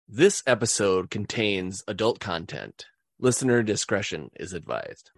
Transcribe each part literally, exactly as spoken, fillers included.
This episode contains adult content. Listener discretion is advised.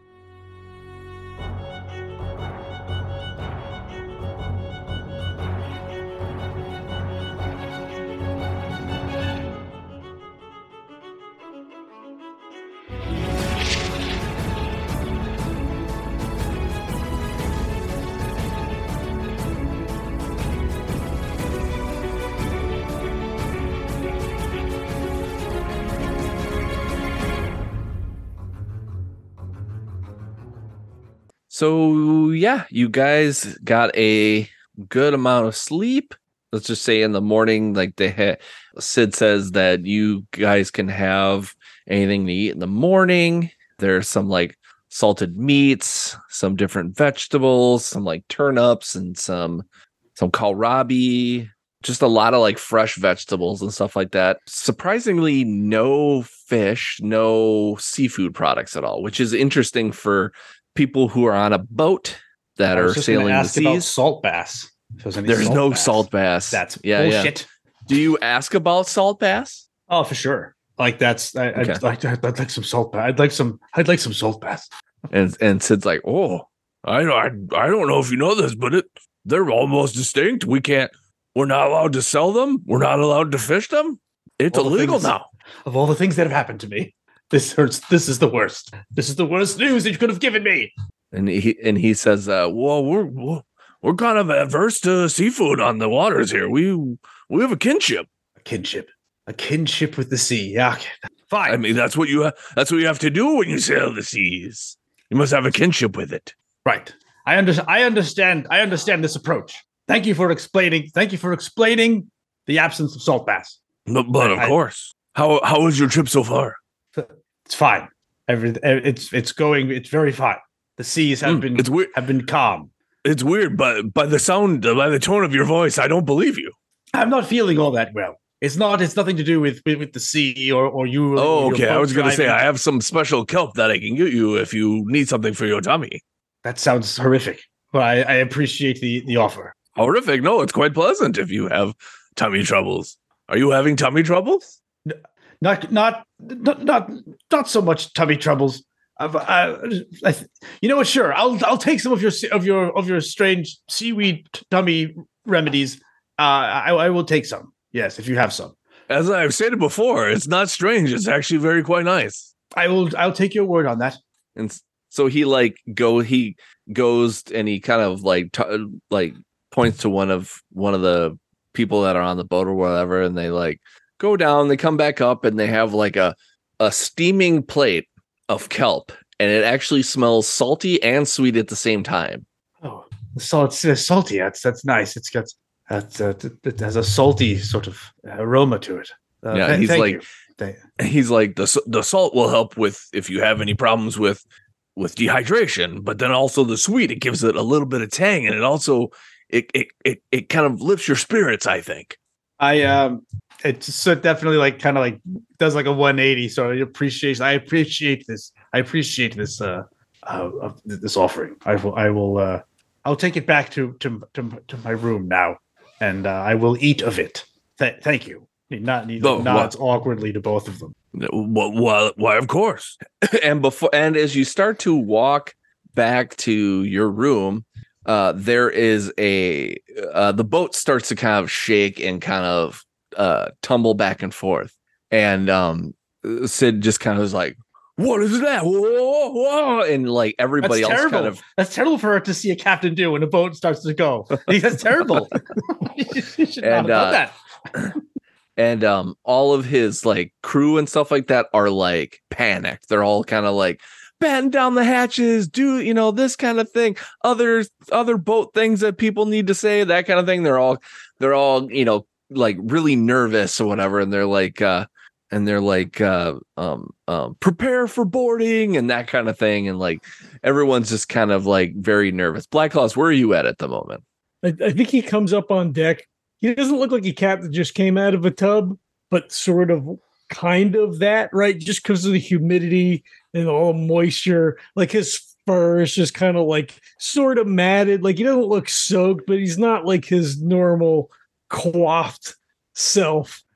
So, yeah, you guys got a good amount of sleep. Let's just say in the morning, like they ha- Sid says that you guys can have anything to eat in the morning. There's some like salted meats, some different vegetables, some like turnips and some some kohlrabi, just a lot of like fresh vegetables and stuff like that. Surprisingly, no fish, no seafood products at all, which is interesting for people who are on a boat that are sailing the seas. About salt bass. There's salt no bass. salt bass. That's yeah, bullshit. Yeah. Do you ask about salt bass? Oh, for sure. Like that's I, okay. I'd, like, I'd like some salt bass. I'd like some. I'd like some salt bass. And and Sid's like, oh, I I I don't know if you know this, but it they're almost distinct. We can't. We're not allowed to sell them. We're not allowed to fish them. It's all illegal now. Of all the things that have happened to me, this hurts. This is the worst. This is the worst news that you could have given me. And he and he says, uh, "Well, we're we're kind of adverse to seafood on the waters here. We we have a kinship, a kinship, a kinship with the sea. Yeah, okay. Fine. I mean, that's what you ha- that's what you have to do when you sail the seas. You must have a kinship with it, right? I understand. I understand. I understand this approach. Thank you for explaining. Thank you for explaining the absence of salt bass. But, but of I, course, how how was your trip so far? It's fine. Every it's it's going. It's very fine. The seas have mm, been it's weird. have been calm. It's weird, but by the sound, by the tone of your voice, I don't believe you. I'm not feeling all that well. It's not. It's nothing to do with with, with the sea or or you. Oh, or okay. I was going to say I have some special kelp that I can get you if you need something for your tummy. That sounds horrific, but I, I appreciate the the offer. Horrific? No, it's quite pleasant if you have tummy troubles. Are you having tummy troubles? No, not not not not not so much tummy troubles. I've, I, I, you know what? Sure, I'll I'll take some of your of your of your strange seaweed tummy remedies. Uh, I, I will take some. Yes, if you have some. As I've stated before, it's not strange. It's actually very quite nice. I will. I'll take your word on that. And so he like go. He goes and he kind of like t- like points to one of one of the people that are on the boat or whatever, and they like go down. They come back up, and they have like a a steaming plate of kelp, and it actually smells salty and sweet at the same time. Oh, so it's uh, salty. That's that's nice. It's got that uh, it has a salty sort of aroma to it. Uh, yeah, th- he's like th- he's like the the salt will help with if you have any problems with with dehydration, but then also the sweet, it gives it a little bit of tang, and it also it it it, it kind of lifts your spirits, I think. I um it's so definitely like kind of like does like a one eighty. So I appreciate I appreciate this. I appreciate this uh, uh of this offering. I will I will uh I'll take it back to to to, to my room now, and uh, I will eat of it. Th- thank you. Not he oh, nods well, awkwardly to both of them. Well, well, why of course. and before and as you start to walk back to your room, uh there is a uh the boat starts to kind of shake and kind of uh tumble back and forth, and um Sid just kind of is like, what is that? Whoa, whoa. And like everybody that's else terrible. kind of that's terrible for her to see a captain do when a boat starts to go. That's terrible. You should and, not have uh, done that. And um all of his like crew and stuff like that are like panicked. They're all kind of like batten down the hatches, do you know this kind of thing, other other boat things that people need to say, that kind of thing. They're all they're all you know like really nervous or whatever, and they're like uh and they're like uh um um prepare for boarding and that kind of thing, and like everyone's just kind of like very nervous. Black Claws, where are you at at the moment? I, I think he comes up on deck. He doesn't look like a cat that just came out of a tub, but sort of kind of that, right? Just because of the humidity and all the moisture. Like his fur is just kind of like sort of matted. Like he doesn't look soaked, but he's not like his normal coiffed self.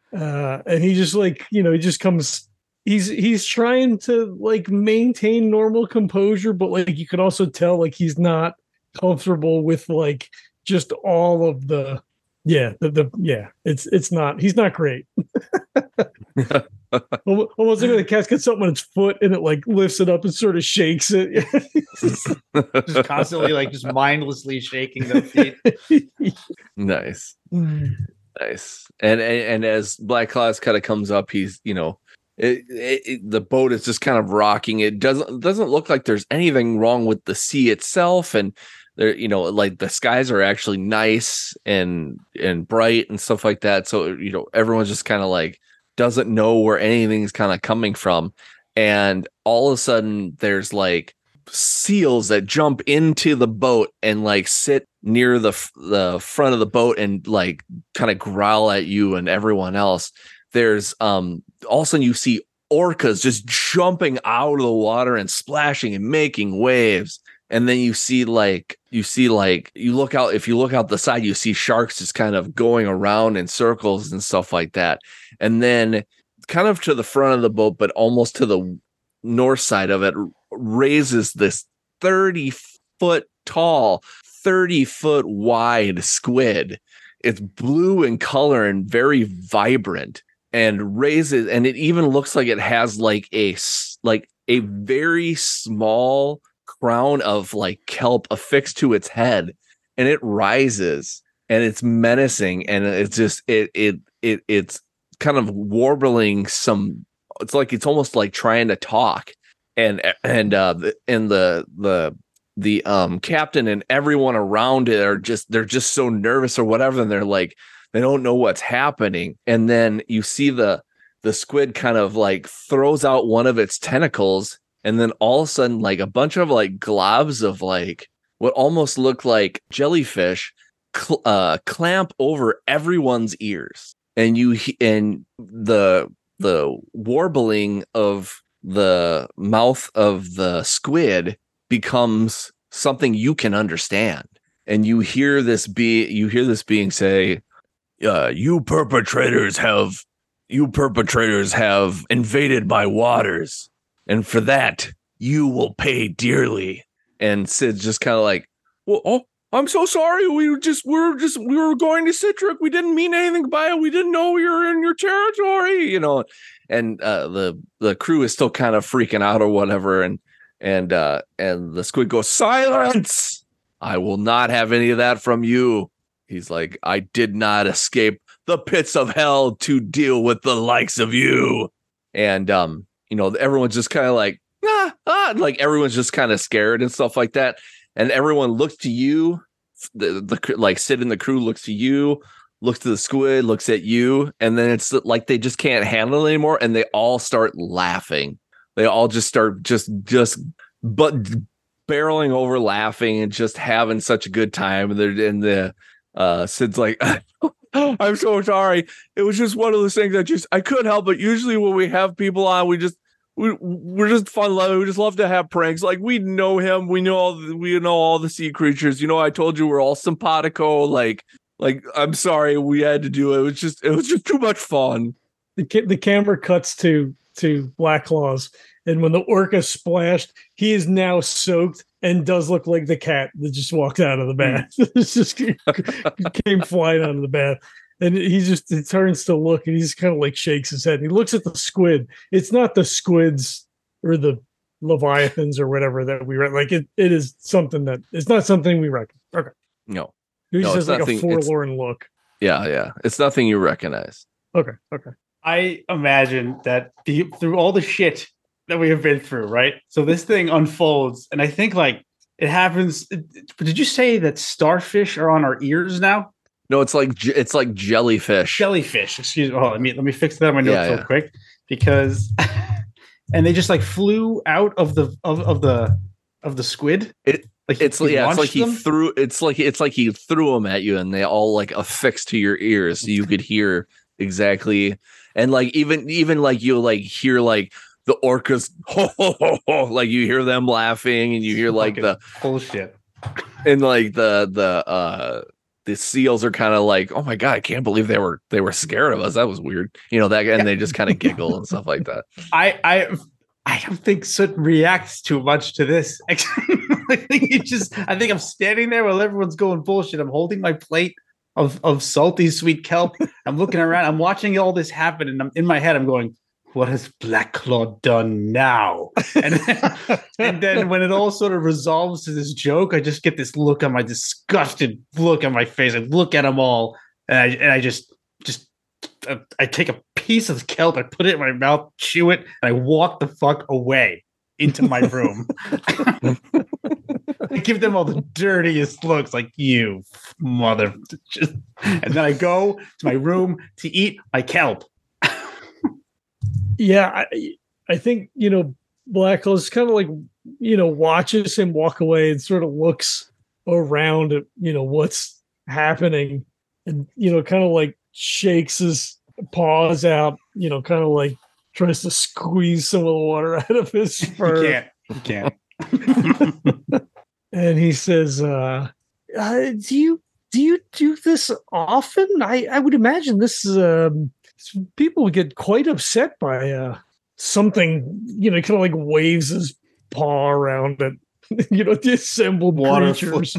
uh, and he just like you know he just comes. He's he's trying to like maintain normal composure, but like you can also tell like he's not comfortable with like just all of the yeah the, the yeah it's it's not he's not great. Almost like the cat's got something on its foot and it like lifts it up and sort of shakes it. Just constantly like just mindlessly shaking their feet. Nice. Nice. And, and and as Black Claws kind of comes up, he's, you know, it, it, it, the boat is just kind of rocking. It doesn't doesn't look like there's anything wrong with the sea itself, and there, you know, like the skies are actually nice and and bright and stuff like that. So, you know, everyone's just kind of like doesn't know where anything's kind of coming from, and all of a sudden there's like seals that jump into the boat and like sit near the the front of the boat and like kind of growl at you and everyone else. There's um all of a sudden you see orcas just jumping out of the water and splashing and making waves. And then you see like you see like you look out if you look out the side, you see sharks just kind of going around in circles and stuff like that. And then kind of to the front of the boat, but almost to the north side of it, raises this thirty foot tall, thirty foot wide squid. It's blue in color and very vibrant, and raises, and it even looks like it has like a like a very small crown of like kelp affixed to its head, and it rises and it's menacing, and it's just it it it it's kind of warbling some. It's like it's almost like trying to talk, and and uh and the the the um captain and everyone around it are just they're just so nervous or whatever, and they're like they don't know what's happening. And then you see the the squid kind of like throws out one of its tentacles, and then all of a sudden like a bunch of like globs of like what almost look like jellyfish cl- uh clamp over everyone's ears, and you and the the warbling of the mouth of the squid becomes something you can understand. And you hear this be you hear this being say, uh, you perpetrators have you perpetrators have invaded my waters, and for that you will pay dearly. And Sid's just kind of like, well, oh, I'm so sorry. We were just we were just we were going to Citric. We didn't mean anything by it. We didn't know we were in your territory, you know. And uh, the the crew is still kind of freaking out or whatever. And and uh, and the squid goes, silence! I will not have any of that from you. He's like, I did not escape the pits of hell to deal with the likes of you. And um, you know, everyone's just kind of like, ah, ah, like everyone's just kind of scared and stuff like that. And everyone looks to you, the, the like Sid and the crew looks to you, looks to the squid, looks at you, and then it's like they just can't handle it anymore, and they all start laughing. They all just start just just but barreling over laughing and just having such a good time. And they're in the uh Sid's like, I'm so sorry. It was just one of those things that just I couldn't help it. Usually when we have people on, we just We we're just fun loving. We just love to have pranks. Like we know him. We know all the, we know all the sea creatures. You know, I told you we're all simpatico. Like like I'm sorry we had to do it. It was just it was just too much fun. The ca- the camera cuts to to Black Claws, and when the orca splashed, he is now soaked and does look like the cat that just walked out of the bath. It's just came flying out of the bath. And he just he turns to look, and he just kind of like shakes his head. And he looks at the squid. It's not the squids or the leviathans or whatever that we read. Like it, it is something that it's not something we reckon. Okay, no, he no, just has like nothing, a forlorn look. Yeah, yeah, it's nothing you recognize. Okay, okay. I imagine that the, through all the shit that we have been through, right? So this thing unfolds, and I think like it happens. Did you say that starfish are on our ears now? No, it's like it's like jellyfish. Jellyfish. Excuse me. Oh, let me let me fix that on my notes yeah, real yeah. quick, because and they just like flew out of the of, of the of the squid. It like it's he yeah, it's like them? he threw it's like it's like he threw them at you, and they all like affixed to your ears, so you could hear exactly. And like even even like you like hear like the orcas ho, ho, ho, ho, like you hear them laughing, and you hear like the bullshit, and like the the uh the seals are kind of like, oh my god, I can't believe they were they were scared of us. That was weird, you know that, and Yeah. they just kind of giggle and stuff like that. I I I don't think Soot reacts too much to this. I think he just I think I'm standing there while everyone's going bullshit. I'm holding my plate of of salty sweet kelp. I'm looking around. I'm watching all this happen, and I'm in my head. I'm going, what has Black Claw done now? And then, and then when it all sort of resolves to this joke, I just get this look on my disgusted look on my face. I look at them all, and I and I just just uh, I take a piece of kelp, I put it in my mouth, chew it, and I walk the fuck away into my room. I give them all the dirtiest looks, like you mother. Just, and then I go to my room to eat my kelp. Yeah, I, I think, you know, Black Claws kind of like, you know, watches him walk away and sort of looks around at, you know, what's happening and, you know, kind of like shakes his paws out, you know, kind of like tries to squeeze some of the water out of his fur. You can't. You can't. And he says, uh, uh, do you, do you do this often? I, I would imagine this is, um, people would get quite upset by uh, something, you know, kind of like waves his paw around it, you know, the assembled Water creatures.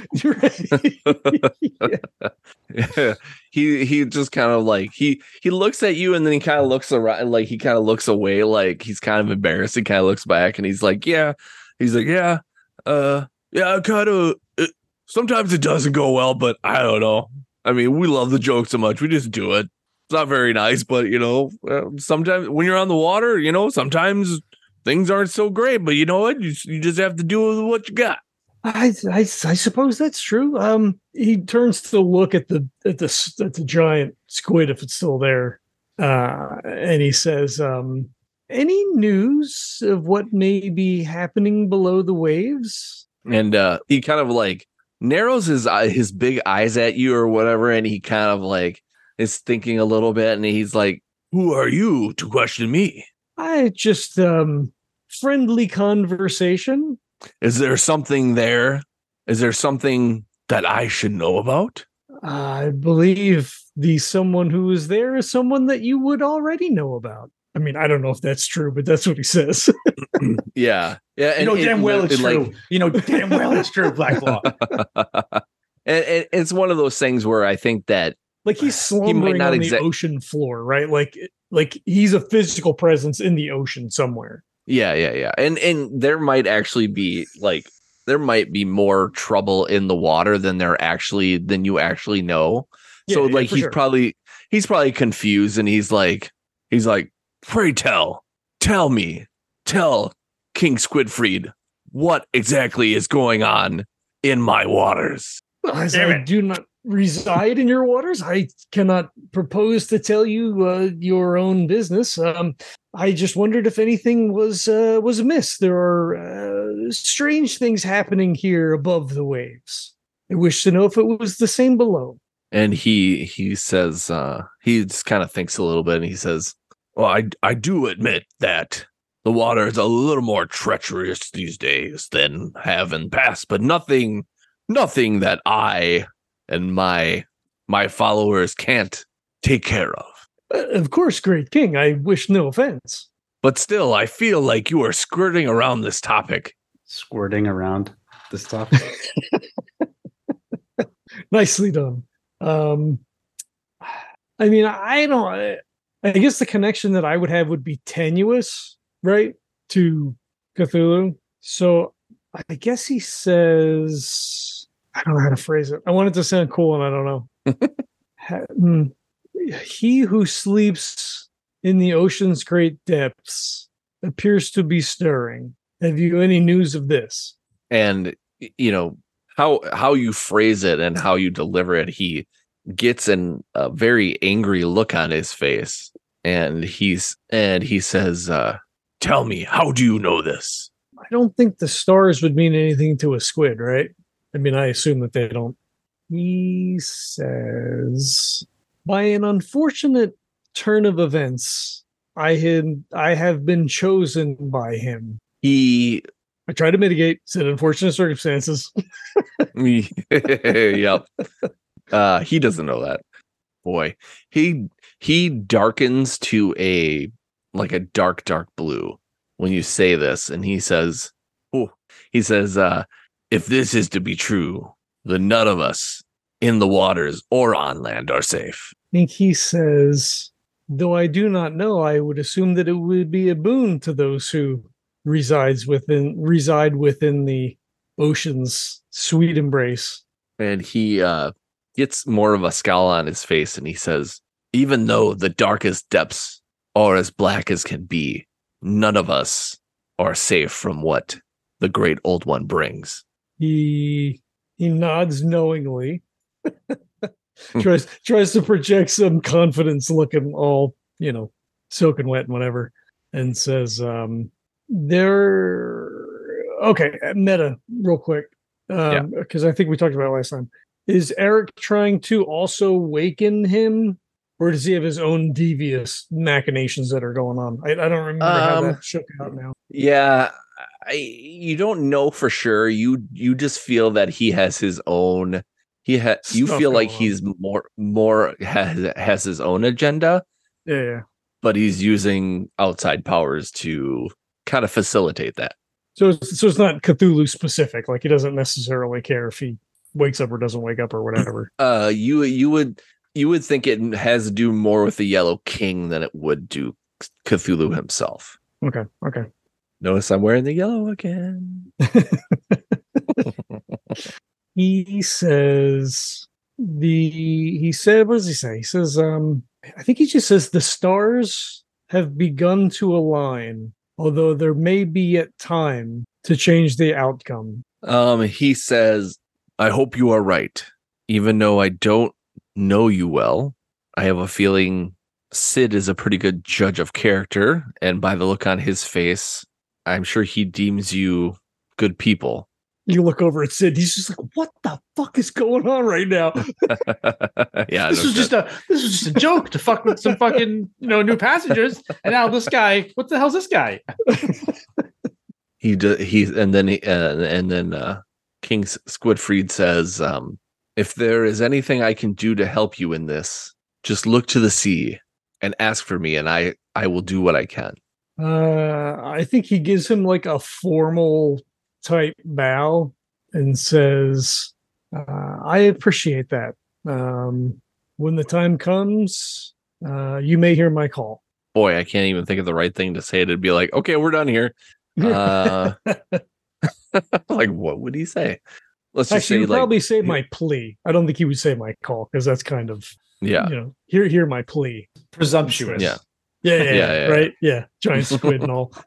yeah. yeah. He he just kind of like he he looks at you and then he kind of looks around, like he kind of looks away, like he's kind of embarrassed. He kind of looks back and he's like, yeah, he's like, yeah, uh, yeah, kind of. Sometimes it doesn't go well, but I don't know. I mean, we love the joke so much, we just do it. It's not very nice, but you know, sometimes when you're on the water, you know, sometimes things aren't so great, but you know what? You, you just have to do with what you got. I, I, I suppose that's true. Um, he turns to look at the at the at the giant squid if it's still there, uh, and he says, um, "Any news of what may be happening below the waves?" And uh, he kind of like narrows his his big eyes at you or whatever, and he kind of like is thinking a little bit, and he's like, who are you to question me? I just um friendly conversation. Is there something there? Is there something that I should know about? I believe the someone who is there is someone that you would already know about. I mean, I don't know if that's true, but that's what he says. yeah. Yeah. You know and, damn and, well it's and, true. Like, you know damn well it's true, Black Claw. and, and it's one of those things where I think that like he's slumbering not on exa- the ocean floor, right? Like, like he's a physical presence in the ocean somewhere. Yeah, yeah, yeah. And and there might actually be like there might be more trouble in the water than there actually than you actually know. Yeah, so yeah, like for he's sure. probably he's probably confused and he's like he's like, pray tell, tell me, tell King Squidfried what exactly is going on in my waters. As Damn I it. do not reside in your waters, I cannot propose to tell you uh, your own business. Um, I just wondered if anything was uh, was amiss. There are uh, strange things happening here above the waves. I wish to know if it was the same below. And he he says uh, he just kind of thinks a little bit and he says, well, I I do admit that the water is a little more treacherous these days than have in past, but nothing nothing that I and my my followers can't take care of. Uh, of course, great king. I wish no offense. But still, I feel like you are skirting around this topic. Squirting around this topic. Nicely done. Um, I mean, I don't. I, I guess the connection that I would have would be tenuous, right, to Cthulhu. So I guess he says, I don't know how to phrase it. I want it to sound cool, and I don't know. Ha- hmm. He who sleeps in the ocean's great depths appears to be stirring. Have you any news of this? And you know how how you phrase it and how you deliver it, he gets an, a very angry look on his face, and he's and he says, uh, "Tell me, how do you know this?" I don't think the stars would mean anything to a squid, right? I mean, I assume that they don't. He says, by an unfortunate turn of events, I had I have been chosen by him. He, I try to mitigate said unfortunate circumstances. yep. Uh, he doesn't know that. Boy, he he darkens to a like a dark, dark blue when you say this, and he says, "Oh," he says, uh, "If this is to be true, then none of us in the waters or on land are safe." I think he says, though I do not know, I would assume that it would be a boon to those who resides within reside within the ocean's sweet embrace. And he uh, gets more of a scowl on his face, and he says, "Even though the darkest depths are as black as can be, none of us are safe from what the great old one brings." He he nods knowingly, tries tries to project some confidence, looking all, you know, soaking wet and whatever, and says, um, "There." Okay, meta, real quick, um, because I think we talked about it last time. Is Eric trying to also waken him, or does he have his own devious machinations that are going on? I, I don't remember how Um, that shook out now. Yeah, I you don't know for sure. You you just feel that he has his own. He ha- you Stuff feel like going on. he's more more has has his own agenda, Yeah, yeah. but he's using outside powers to kind of facilitate that. So, it's- so it's not Cthulhu specific. Like he doesn't necessarily care if he wakes up or doesn't wake up or whatever. Uh, you you would you would think it has to do more with the Yellow King than it would do Cthulhu himself. Okay, okay. Notice I'm wearing the yellow again. He says the he said what does he say? He says, um, I think he just says the stars have begun to align, although there may be yet time to change the outcome. Um, he says, "I hope you are right. Even though I don't know you well, I have a feeling Sid is a pretty good judge of character, and by the look on his face, I'm sure he deems you good people." You look over at Sid, he's just like, what the fuck is going on right now? Yeah, This no was just shit. a this was just a joke to fuck with some fucking, you know, new passengers. And now this guy, what the hell's this guy? he do, he and then he, uh, and then uh, King Squidfried says, um, "If there is anything I can do to help you in this, just look to the sea and ask for me, and I I will do what I can." Uh, I think he gives him like a formal type bow and says, uh, I appreciate that. Um, when the time comes, uh, you may hear my call. Boy, I can't even think of the right thing to say. It'd be like, "Okay, we're done here." Uh, like, what would he say? Let's just Actually, say, he'd like, probably say my plea. I don't think he would say my call because that's kind of, yeah, you know, hear hear my plea. Presumptuous. yeah. Yeah, yeah, Yeah, yeah, yeah, right. Yeah, giant squid and all.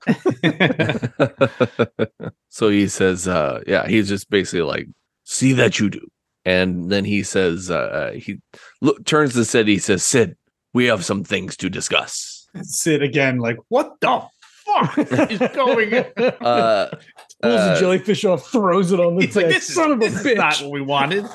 So he says, uh, yeah, he's just basically like, "See that you do." And then he says, uh, he look turns to Sid. He says, "Sid, we have some things to discuss." Sid again, like, what the fuck is going on? Uh, Pulls uh, the jellyfish off, throws it on the He's like, deck. this, is, Son of a this is bitch. not what we wanted.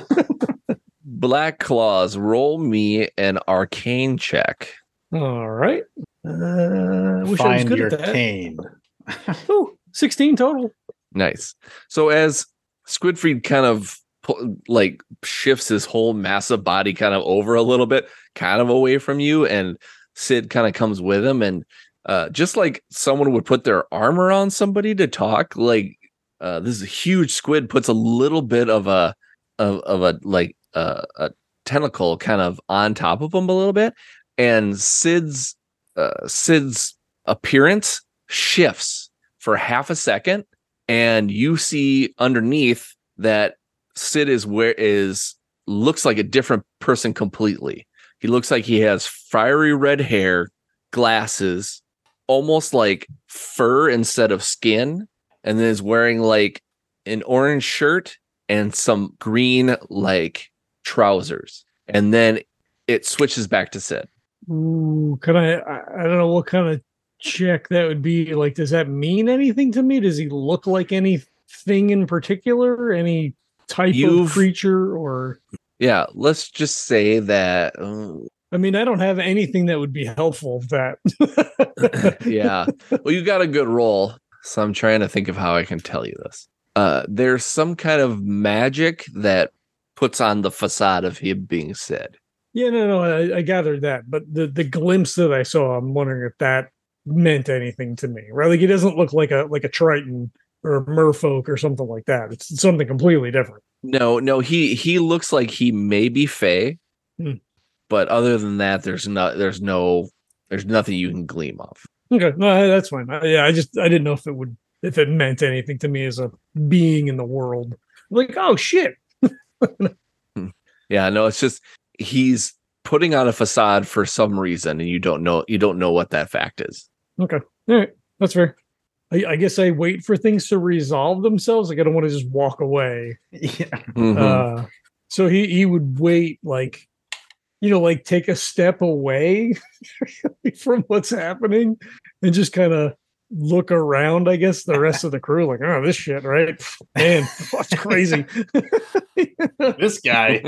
Black Claws, roll me an arcane check. All right. Uh, wish I was Find good your at that. cane. Oh, sixteen total. Nice. So as Squidfried kind of pu- like shifts his whole massive body kind of over a little bit, kind of away from you, and Sid kind of comes with him, and uh, just like someone would put their arm around somebody to talk, like uh, this huge squid puts a little bit of a of, of a like uh, a tentacle kind of on top of him a little bit, and Sid's uh, Sid's appearance shifts for half a second, and you see underneath that Sid is where is looks like a different person completely. He looks like he has fiery red hair, glasses, almost like fur instead of skin, and then is wearing like an orange shirt and some green like trousers. And then it switches back to Sid. Ooh, can I, I? I don't know what kind of check that would be. Like, does that mean anything to me? Does he look like anything in particular? Any type You've- of creature? Or, Yeah, let's just say that. uh, I mean, I don't have anything that would be helpful with that. yeah. Well, you got a good roll, so I'm trying to think of how I can tell you this. Uh, there's some kind of magic that puts on the facade of him being Sid. Yeah, no, no, I, I gathered that, but the the glimpse that I saw, I'm wondering if that meant anything to me. Right, like he doesn't look like a like a Triton or a Merfolk or something like that. It's something completely different. No, no, he he looks like he may be Fae, Hmm. but other than that, there's no, there's no, there's nothing you can glean off. Okay, no, that's fine. I, yeah, I just I didn't know if it would if it meant anything to me as a being in the world. Like, oh shit. Yeah, no, it's just he's putting on a facade for some reason, and you don't know you don't know what that fact is. Okay, all right, that's fair. I, I guess I wait for things to resolve themselves. Like I don't want to just walk away. Yeah. Mhm. Uh, so he he would wait, like, you know, like take a step away from what's happening and just kind of look around, I guess, the rest of the crew, like, oh, this shit, right? Man, that's crazy. This guy.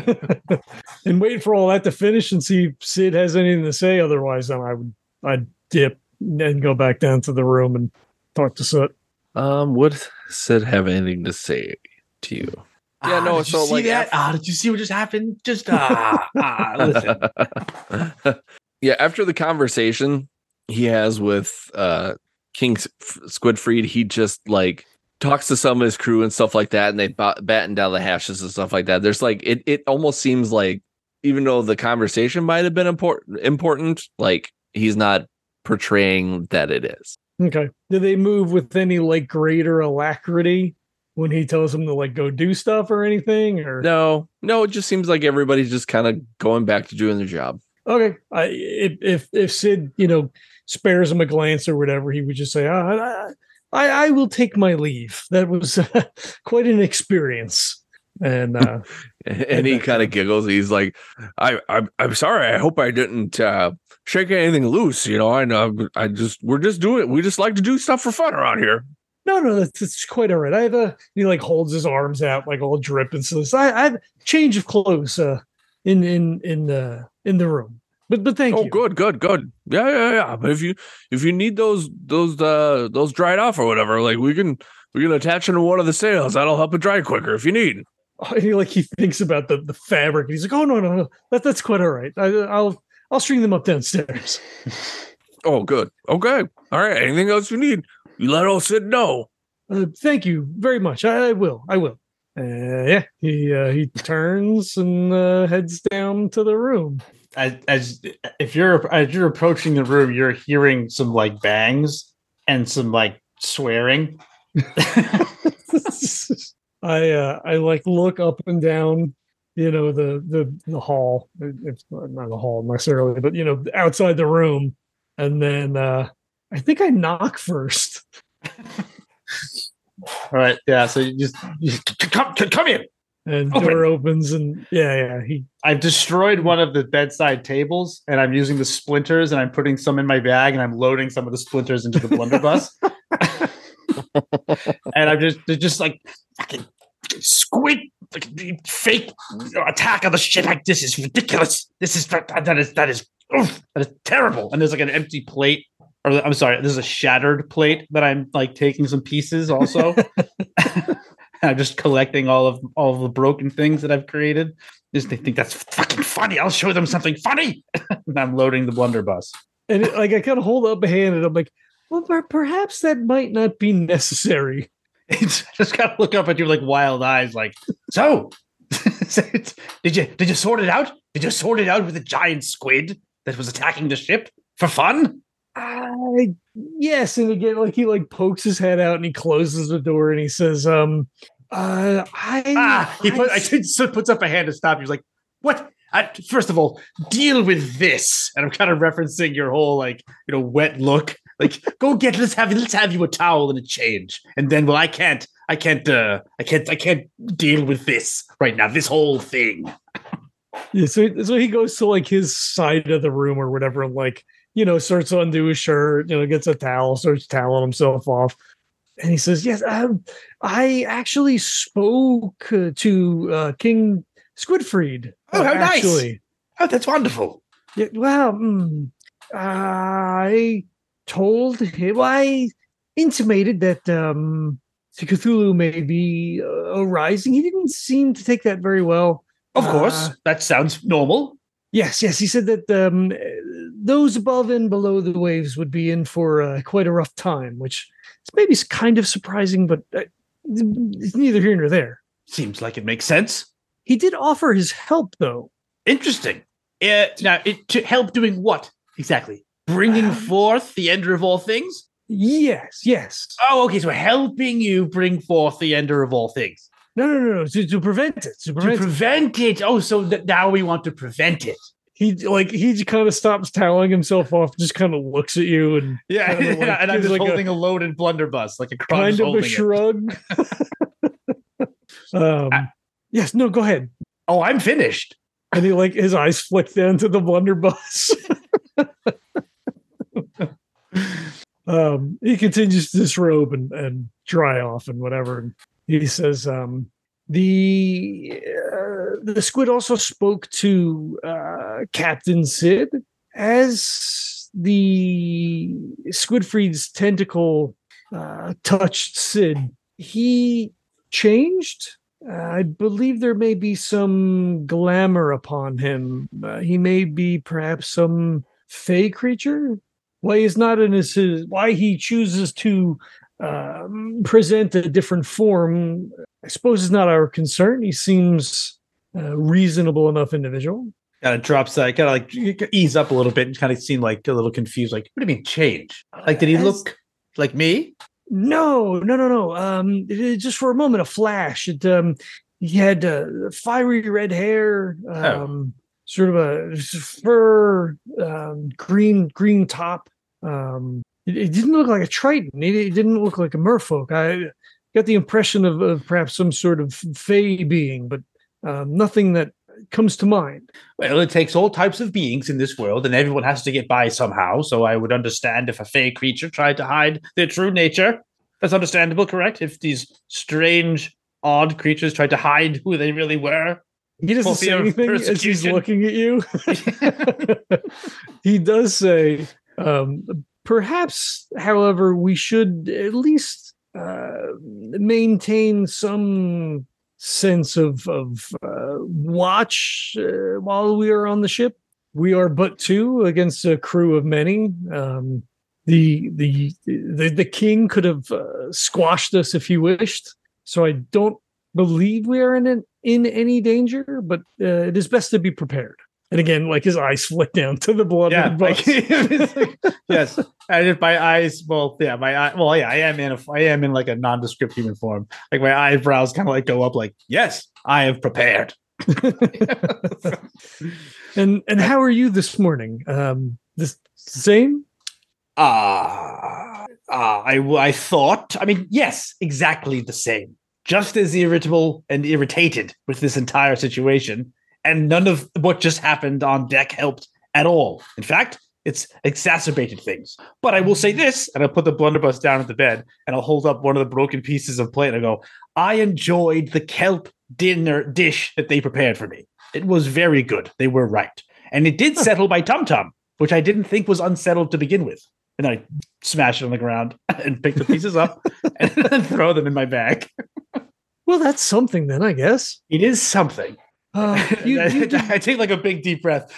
And wait for all that to finish and see if Sid has anything to say. Otherwise, then I would I'd dip and go back down to the room and talk to Sid. Um, would Sid have anything to say to you? Yeah, Ah, no, did you so, see like, that? af- Ah, did you see what just happened? Just ah, ah listen. Yeah, after the conversation he has with uh King S- Squidfried, he just like talks to some of his crew and stuff like that, and they bat- batten down the hashes and stuff like that. There's like it it almost seems like, even though the conversation might have been important important, like he's not portraying that it is. Okay. Do they move with any like greater alacrity when he tells them to like go do stuff or anything? Or No, no, it just seems like everybody's just kind of going back to doing their job. okay, I if if if Sid, you know, spares him a glance or whatever, he would just say, oh, I, I I will take my leave. That was uh, quite an experience. And uh, And he kind of giggles. He's like, I, I'm, I'm sorry. I hope I didn't uh, shake anything loose. You know, I know. I just, we're just doing. We just like to do stuff for fun around here. no, no, that's, that's quite all right. I have a he like holds his arms out like all dripping. So I, I have a change of clothes uh, in in in the in the room. But but thank Oh, you. good, good, good. Yeah, yeah, yeah. But if you if you need those those uh those dried off or whatever, like we can we can attach them to one of the sails. That'll help it dry quicker if you need. And he like he thinks about the, the fabric. He's like, oh no, no, no, that that's quite all right. I, I'll I'll string them up downstairs. Oh, good. Okay. All right. Anything else you need, you let old Sid know. Uh, thank you very much. I, I will. I will. Uh, yeah. He uh, he turns and uh, heads down to the room. As, as if you're as you're approaching the room, you're hearing some like bangs and some like swearing. I uh, I like look up and down, you know, the the the hall. It's not the hall necessarily, but you know, outside the room, and then uh, I think I knock first. All right, yeah. So you just, you just come, come in. And Open. door opens, and yeah, yeah. He I've destroyed one of the bedside tables, and I'm using the splinters, and I'm putting some in my bag, and I'm loading some of the splinters into the blunderbuss. And I'm just, they're just like fucking squid, like, fake attack on the ship. Like, this is ridiculous. This is that is that is oof, that is terrible. And there's like an empty plate, or I'm sorry, there's a shattered plate that I'm like taking some pieces also. I'm just collecting all of all of the broken things that I've created. Just they think that's fucking funny. I'll show them something funny. And I'm loading the blunderbuss. and it, like I kind of hold up a hand, and I'm like, well, per- perhaps that might not be necessary. It's just gotta look up at you like wild eyes, like, so did you did you sort it out? Did you sort it out with the giant squid that was attacking the ship for fun? I yes, and again, like he like pokes his head out and he closes the door and he says, "Um, uh, I Ah, he put, I, I, so puts up a hand to stop. He's like, what? I, first of all, deal with this. And I'm kind of referencing your whole like, you know, wet look. Like, go get let's have let's have you a towel and a change. And then, well, I can't, I can't, uh, I can't, I can't deal with this right now. This whole thing. yeah." So so he goes to like his side of the room or whatever, and like you know starts to undo his shirt, you know, gets a towel, starts toweling himself off. And he says, yes, um, I actually spoke uh, to uh, King Squidfried. Oh, how uh, nice. actually. Oh, that's wonderful. Yeah, well, mm, I told him, I intimated that um, Cthulhu may be uh, arising. He didn't seem to take that very well. Of course, Uh, that sounds normal. Yes, yes. He said that um, those above and below the waves would be in for uh, quite a rough time, which is maybe kind of surprising, but uh, it's neither here nor there. Seems like it makes sense. He did offer his help, though. Interesting. Uh, now, it, to help doing what exactly? Bringing Um, forth the ender of all things? Yes, yes. Oh, okay. So helping you bring forth the ender of all things. No, no, no, no. To, to prevent it. To prevent To prevent it. Oh, so th- now we want to prevent it. He like he kind of stops toweling himself off, just kind of looks at you, and Yeah, kinda like and I'm gives just like holding a, a loaded blunderbuss, like a crowd kind is of a holding it. shrug. um, I- yes, no, go ahead. Oh, I'm finished. And he like his eyes flick down to the blunderbuss. um, he continues to disrobe and, and dry off and whatever. And he says, um, the uh, the squid also spoke to uh, Captain Sid as the Squidfried's tentacle uh, touched Sid. He changed. Uh, I believe there may be some glamour upon him. Uh, he may be perhaps some fey creature. Why he's not in his, his why he chooses to um, present a different form, I suppose, is not our concern. He seems a reasonable enough individual. Kind of drops that, kind of like ease up a little bit and kind of seem like a little confused. Like, what do you mean change? Like, did he As- look like me? No, no, no, no. Um, it- it- just for a moment, a flash. It, um, he had uh, fiery red hair, um, sort of a fur, um, green, green top. Um, it, it didn't look like a Triton. It, it didn't look like a merfolk. I got the impression of, of perhaps some sort of fey being, but um, nothing that comes to mind. Well, it takes all types of beings in this world, and everyone has to get by somehow. So I would understand if a fey creature tried to hide their true nature. That's understandable, correct? If these strange, odd creatures tried to hide who they really were. He doesn't For say fear of anything as he's persecution. looking at you. He does say, um, perhaps, however, we should at least uh, maintain some sense of of uh, watch uh, while we are on the ship. We are but two against a crew of many. Um, the, the the the king could have uh, squashed us if he wished. So I don't believe we are in an, in any danger, but uh, it is best to be prepared. And again, like his eyes flick down to the blood. Yeah, like, yes. And if my eyes, well, yeah, my eye, well, yeah, I am in a, I am in like a nondescript human form. Like my eyebrows kind of like go up, like, yes, I have prepared. and and how are you this morning? Um, the same. Ah, uh, I, I thought, I mean, yes, exactly the same. Just as irritable and irritated with this entire situation. And none of what just happened on deck helped at all. In fact, it's exacerbated things. But I will say this, and I'll put the blunderbuss down at the bed, and I'll hold up one of the broken pieces of plate and I go, I enjoyed the kelp dinner dish that they prepared for me. It was very good. They were right. And it did settle my tum-tum, which I didn't think was unsettled to begin with. And I smash it on the ground and pick the pieces up and throw them in my bag. Well, that's something then, I guess. It is something. Uh, you, I, you did- I take like a big deep breath.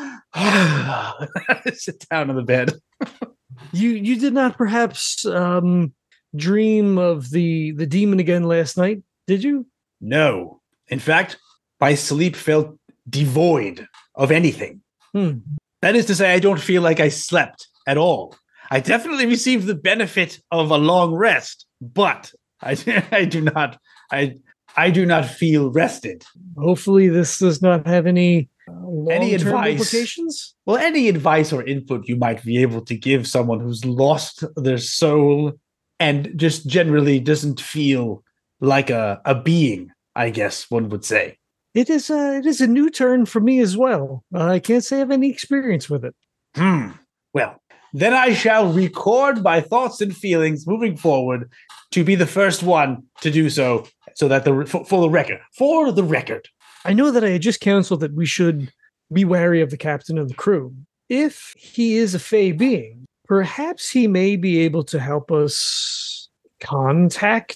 Sit down on the bed. You you did not perhaps um, dream of the the demon again last night, did you? No. In fact, my sleep felt devoid of anything. Hmm. That is to say, I don't feel like I slept at all. I definitely received the benefit of a long rest, but I, I do not I I do not feel rested. Hopefully, this does not have any uh, Any long-term advice? implications. Well, any advice or input you might be able to give someone who's lost their soul and just generally doesn't feel like a, a being, I guess one would say. It is a it is a new turn for me as well. Uh, I can't say I have any experience with it. Hmm. Well, then I shall record my thoughts and feelings moving forward to be the first one to do so, so that the for, for the record, for the record. I know that I had just counseled that we should be wary of the captain of the crew. If he is a fey being, perhaps he may be able to help us contact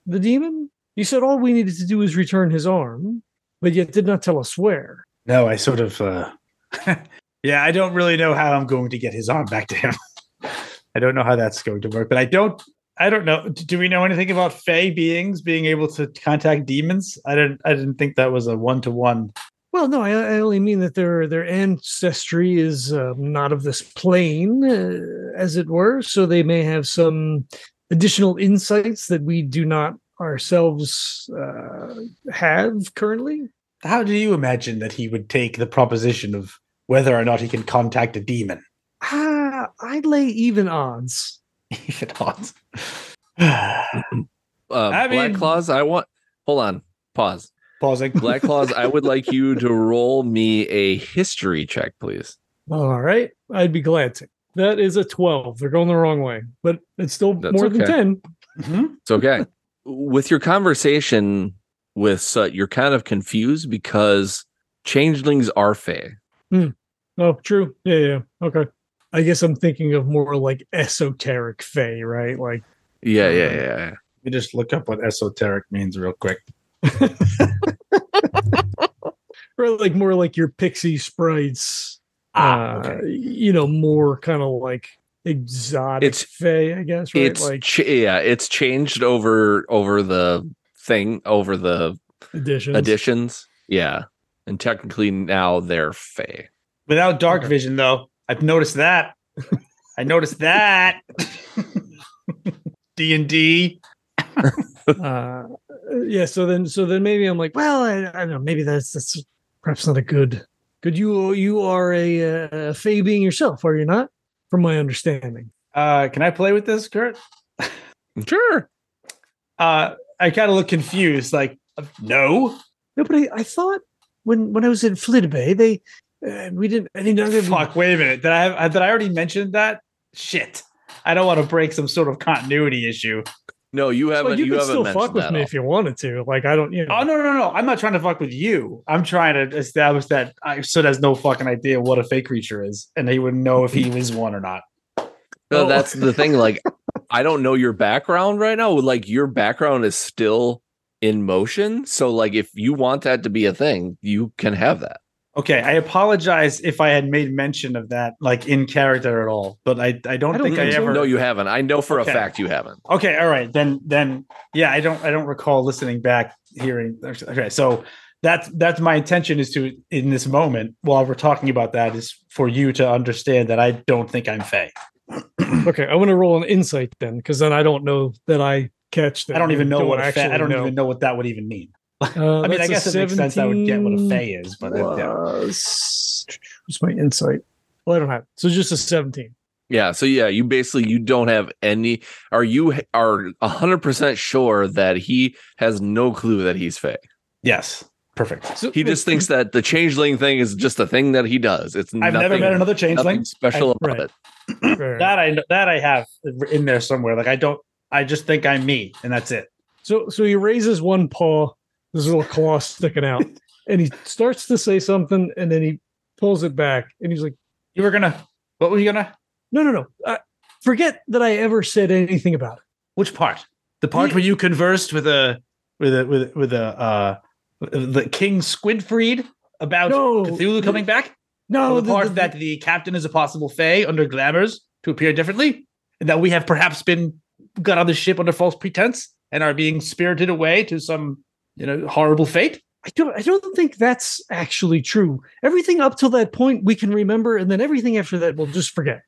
the demon? You said all we needed to do was return his arm, but yet did not tell us where. No, I sort of. Uh, yeah, I don't really know how I'm going to get his arm back to him. I don't know how that's going to work, but I don't. I don't know. Do we know anything about Fey beings being able to contact demons? I didn't. I didn't think that was a one to one. Well, no, I, I only mean that their their ancestry is uh, not of this plane, uh, as it were. So they may have some additional insights that we do not ourselves uh, have currently. How do you imagine that he would take the proposition of whether or not he can contact a demon? Ah, I'd lay even odds. Even odds. Uh, I Black mean- Claws, I want. Hold on. Pause. Pausing. Black Claws, I would like you to roll me a history check, please. All right, I'd be glad to. That is a twelve. They're going the wrong way, but it's still That's more than okay. ten. Mhm. It's okay. With your conversation with Sut, you're kind of confused because changelings are Fey. Oh, true. Yeah, yeah. Okay. I guess I'm thinking of more like esoteric Fae, right? Like, Yeah, yeah, yeah. yeah. Let me just look up what esoteric means real quick. or like more like your pixie sprites. Ah, uh, okay. You know, more kind of like exotic It's- Fae, I guess, right? It's Like ch- yeah, it's changed over over the thing over the additions. additions. Yeah, and technically now they're Fey. Without dark Okay. vision, though, I've noticed that. I noticed that. D and D. uh, yeah. So then, so then maybe I'm like, well, I, I don't know. Maybe that's that's perhaps not a good. Good. You you are a, uh Fae being yourself, are you not? From my understanding. Uh, can I play with this, Kurt? Sure. Uh, I kind of look confused. Like, uh, no. No, but I, I thought when when I was in Flidbay, they uh, we didn't. I didn't know that. we- Fuck. Wait a minute. Did I have? Did I already mention that? Shit. I don't want to break some sort of continuity issue. No, you Well, haven't. you, you can haven't still mentioned fuck with that me all. if you wanted to. Like I don't. You know. Oh no, no, no! I'm not trying to fuck with you. I'm trying to establish that I Sid has no fucking idea what a fake creature is, and he wouldn't know if he is one or not. No, Oh. that's the thing. Like, I don't know your background right now. Like, your background is still in motion. So, like, if you want that to be a thing, you can have that. Okay, I apologize if I had made mention of that, like in character at all, but I, I don't I don't think I think so. ever. No, you haven't. I know for Okay. a fact you haven't. Okay, all right, then, then, yeah, I don't, I don't recall listening back, hearing. Okay, so that's that's my intention is to in this moment while we're talking about that is for you to understand that I don't think I'm Fey. Okay, I want to roll an insight then, because then I don't know that I catch that. I don't even know Don't what a Fey. I actually don't know. even know what that would even mean. Uh, I mean, I that's guess a it makes sense. I would get what a seventeen Fey is, but uh, yeah. plus- what's my insight? Well, I don't have it. So just a seventeen. Yeah. So yeah, you basically you don't have any. Are you are a hundred percent sure that he has no clue that he's Fey? Yes, perfect. So He just thinks that the changeling thing is just a thing that he does. It's I've nothing, never met another changeling. nothing special I- about right. it. Fair. That I that I have in there somewhere. Like I don't. I just think I'm me, and that's it. So so he raises one paw, there's a little claw sticking out, and he starts to say something, and then he pulls it back, and he's like, You were gonna. What were you gonna? "No, no, no! Uh, forget that I ever said anything about it." Which part? The part Yeah. where you conversed with a with a with with a uh the King Squidfried about No. Cthulhu coming back. No, Or the, the- part the- that the captain is a possible Fae under glamours to appear differently, and that we have perhaps been got on the ship under false pretense and are being spirited away to some you know horrible fate. I don't. I don't think that's actually true. Everything up till that point we can remember, and then everything after that we'll just forget.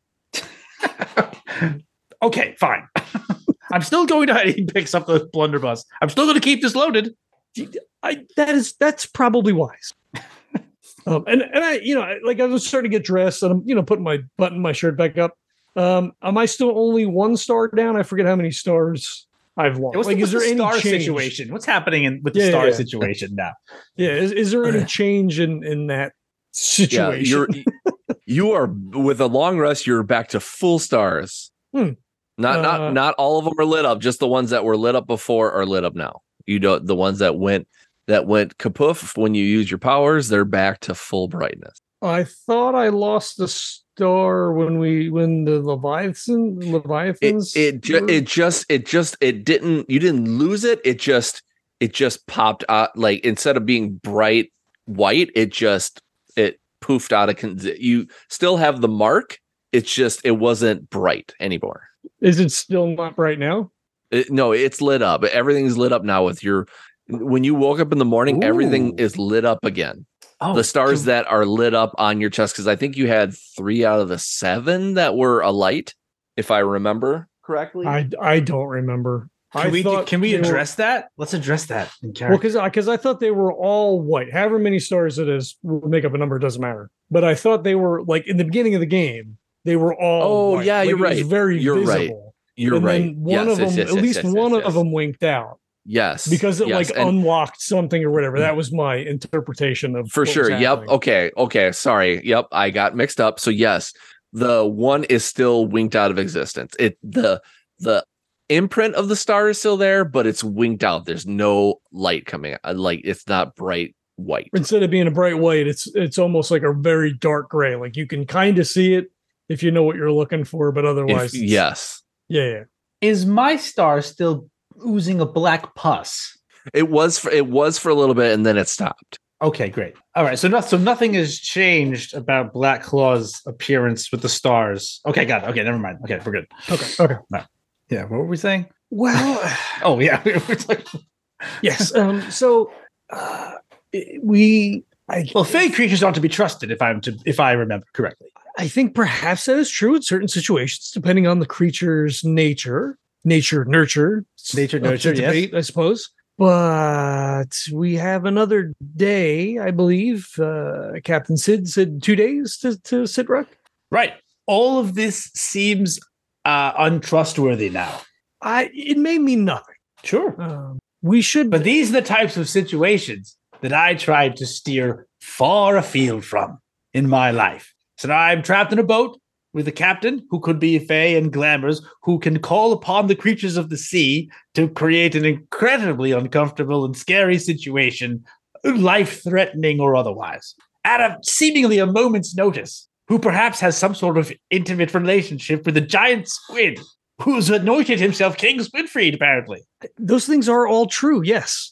Okay, fine. I'm still going to he picks up the blunderbuss. I'm still going to keep this loaded. I that is that's probably wise. um, and and I you know I- like I was starting to get dressed, and I'm you know putting my button my shirt back up. Um, am I still only one star down? I forget how many stars I've lost. What's, like, the, is what's there the any star change? situation? What's happening in with the Yeah, star yeah. situation now? Yeah, is, is there any change in in that Yeah, situation? you're you are with a long rest. You're back to full stars. Hmm. Not Uh, not not all of them are lit up. Just the ones that were lit up before are lit up now. You don't the ones that went that went kapoof when you use your powers. They're back to full brightness. I thought I lost the star when we when the Leviathan It Leviathans. it ju- were- it just it just it didn't you didn't lose it. It just it just popped out, like instead of being bright white, it just it poofed out of con- you still have the mark. It's just it wasn't bright anymore. Is it still not right now? It- no, it's lit up. Everything's lit up now with your when you woke up in the morning, everything Ooh. is lit up again. Oh, The stars can- that are lit up on your chest, because I think you had three out of the seven that were alight, if I remember correctly. I I don't remember. Can I we thought can we they were- address that? Let's address that in Well, character. because because I thought they were all white. However many stars it is, we'll make up a number. It doesn't matter. But I thought they were like in the beginning of the game. They were all. Oh, white. yeah, Like, you're it was right. Very You're right. visible. You're And right. then one Yes, of yes, them, yes, at yes, least yes, one yes, of yes. them winked out Yes, because it yes, like and unlocked something or whatever. That was my interpretation of for what sure. was Yep. happening. Okay. Okay. Sorry. Yep. I got mixed up. So yes, the one is still winked out of existence. It the the imprint of the star is still there, but it's winked out. There's no light coming out. Like it's not bright white. Instead of being a bright white, it's it's almost like a very dark gray. Like you can kind of see it if you know what you're looking for, but If- otherwise, it's- yes, yeah, yeah. Is my star still oozing a black pus? it was. For, it was for a little bit, and then it stopped. Okay, great. All right, so not so nothing has changed about Black Claw's appearance with the stars. Okay, got it. Okay, never mind. Okay, we're good. Okay, okay. Yeah, what were we saying? Well, Oh yeah, we were talking- yes. Um. So, uh, we. I, well, fey creatures aren't to be trusted if I'm to if I remember correctly. I think perhaps that is true in certain situations, depending on the creature's nature, nature, nurture, Nature, Up to nurture, yes. debate, I suppose. But we have another day, I believe. Uh, Captain Sid said two days to to Sidruck. Right. All of this seems uh, untrustworthy now. I it may mean nothing. Sure. Um, we should, But these are the types of situations that I tried to steer far afield from in my life. So now I'm trapped in a boat with a captain who could be Fae and Glamours, who can call upon the creatures of the sea to create an incredibly uncomfortable and scary situation, life-threatening or otherwise, at a seemingly a moment's notice, who perhaps has some sort of intimate relationship with a giant squid who's anointed himself King Squidfried, apparently. those things are all true. Yes.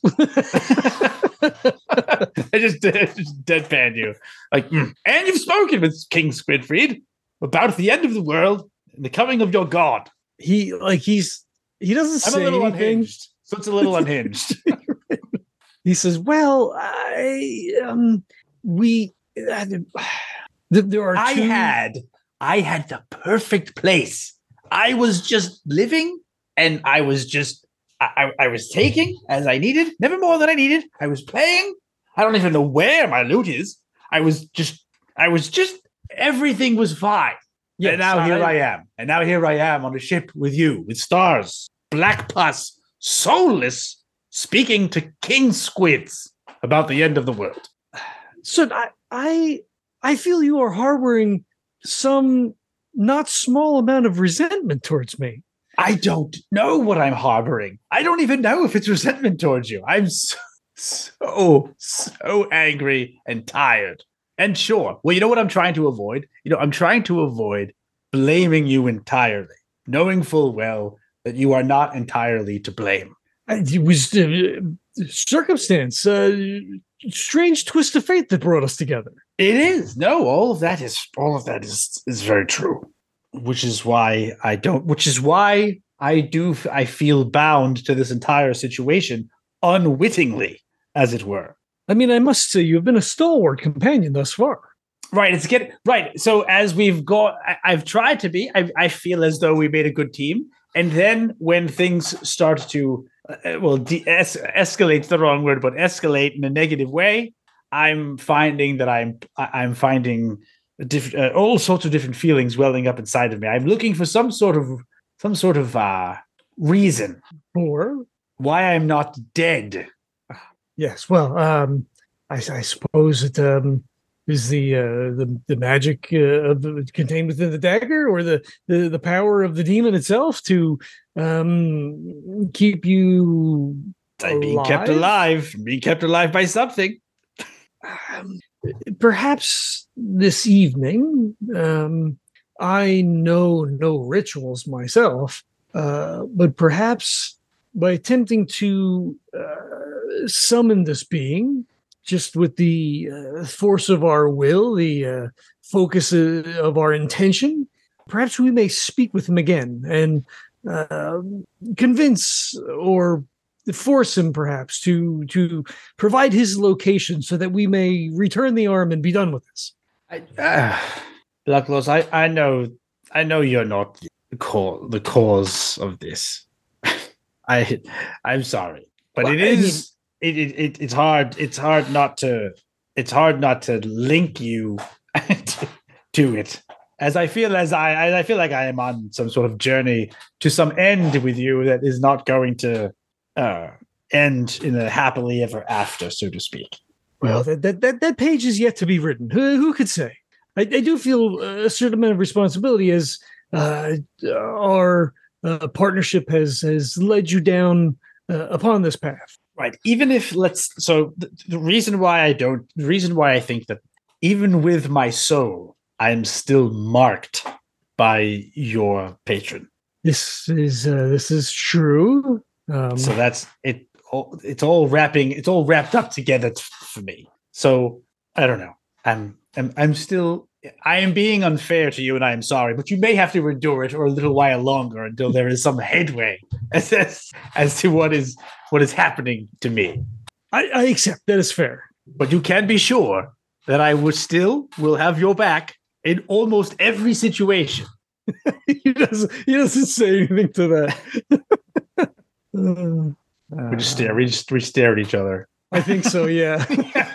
I just, I just deadpan you. Like, "Mm. And you've spoken with King Squidfried about the end of the world and the coming of your god. he like he's he doesn't I'm say a little anything. unhinged. So it's a little unhinged. He says, "Well, I um we uh, th- there are I two- had, I had the perfect place. I was just living and I was just, I, I I was taking as I needed, never more than I needed. I was playing. I don't even know where my loot is. I was just, I was just, everything was fine. Yes, and now here I am. And now here I am on a ship with you, with stars, black pus, soulless, speaking to king squids about the end of the world. So I, I I feel you are harboring some not small amount of resentment towards me. I don't know what I'm harboring. I don't even know if it's resentment towards you. I'm so, so, so angry and tired. And sure, well, you know what I'm trying to avoid? You know, I'm trying to avoid blaming you entirely, knowing full well that you are not entirely to blame. I- It was uh, circumstance, uh, strange twist of fate that brought us together. It is. No, all of that is all of that is is very true. Which is why I don't which is why I do I feel bound to this entire situation unwittingly, as it were. I mean, I must say you've been a stalwart companion thus far. Right, it's getting right. So as we've got, I, I've tried to be. I, I feel as though we made a good team, and then when things start to, uh, well, de- es- escalate the wrong word, but escalate in a negative way, I'm finding that I'm I- I'm finding diff- uh, all sorts of different feelings welling up inside of me. I'm looking for some sort of some sort of uh, reason Or why I'm not dead. yes, well, um, I, I suppose it um, is the uh, the the magic uh, of the, contained within the dagger, or the, the the power of the demon itself to um, keep you I'm being kept alive, being kept alive by something. Um, perhaps this evening, um, I know no rituals myself, uh, but perhaps by attempting to uh, summon this being, just with the uh, force of our will, the uh, focus of our intention, perhaps we may speak with him again and uh, convince or force him perhaps to to provide his location so that we may return the arm and be done with this. I, uh, Luckless, I, I know I know you're not the cause, the cause of this. I I'm sorry, but well, it is I mean, it, it it's hard it's hard not to it's hard not to link you to, to it. As I feel as I as I feel like I am on some sort of journey to some end with you that is not going to uh, end in a happily ever after, so to speak. Well, that that that, that page is yet to be written. Who, who could say? I, I do feel a certain amount of responsibility as uh, our uh, partnership has has led you down uh, upon this path. Right. Even if let's so the, the reason why I don't the reason why I think that even with my soul, I'm still marked by your patron. This is uh, this is true. Um, so that's it. All, it's all wrapping. It's all wrapped up together t- for me. So I don't know. I'm I'm I'm still. I am being unfair to you, and I am sorry. But you may have to endure it for a little while longer until there is some headway as as, as to what is what is happening to me. I, I accept that is fair. But you can be sure that I will still will have your back in almost every situation. he doesn't. He doesn't say anything to that. uh, we just stare. We just we stare at each other. I think so. Yeah.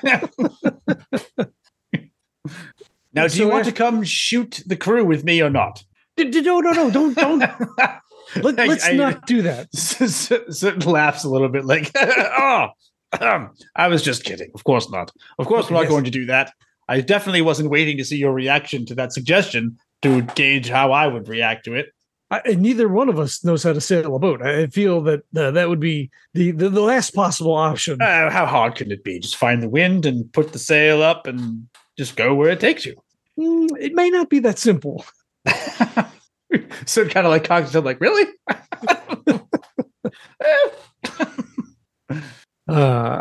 Now, do so you want I, to come shoot the crew with me or not? No, no, no! Don't, don't. Let, let's I, not do that. Sutton laughs a little bit, like, "Oh, um, I was just kidding. Of course not. Of course, we're not yes. going to do that. I definitely wasn't waiting to see your reaction to that suggestion to gauge how I would react to it." I, and neither one of us knows how to sail a boat. I feel that uh, that would be the, the, the last possible option. Uh, how hard can it be? Just find the wind and put the sail up and just go where it takes you. Mm, it may not be that simple. So kind of like cocks up, like, really? uh,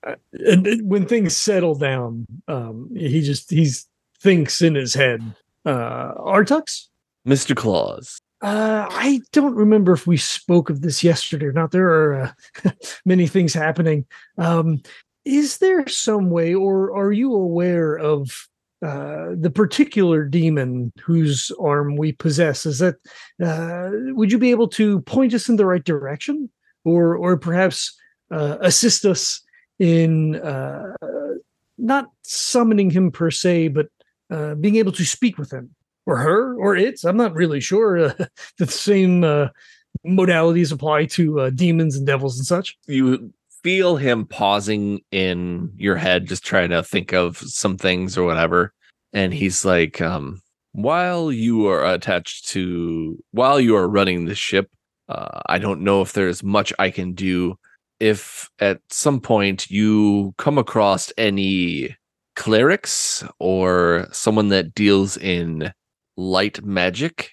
and when things settle down, um, he just he's thinks in his head, uh, Artux? Mister Claus. Uh, I don't remember if we spoke of this yesterday or not. There are uh, many things happening. Um, is there some way, or are you aware of uh, the particular demon whose arm we possess? Is that uh, would you be able to point us in the right direction, or or perhaps uh, assist us in uh, not summoning him per se, but uh, being able to speak with him? Or her, or it's, I'm not really sure. Uh, the same uh, modalities apply to uh, demons and devils and such. You feel him pausing in your head, just trying to think of some things or whatever. And he's like, um, while you are attached to, while you are running the ship, uh, I don't know if there's much I can do. If at some point you come across any clerics or someone that deals in light magic,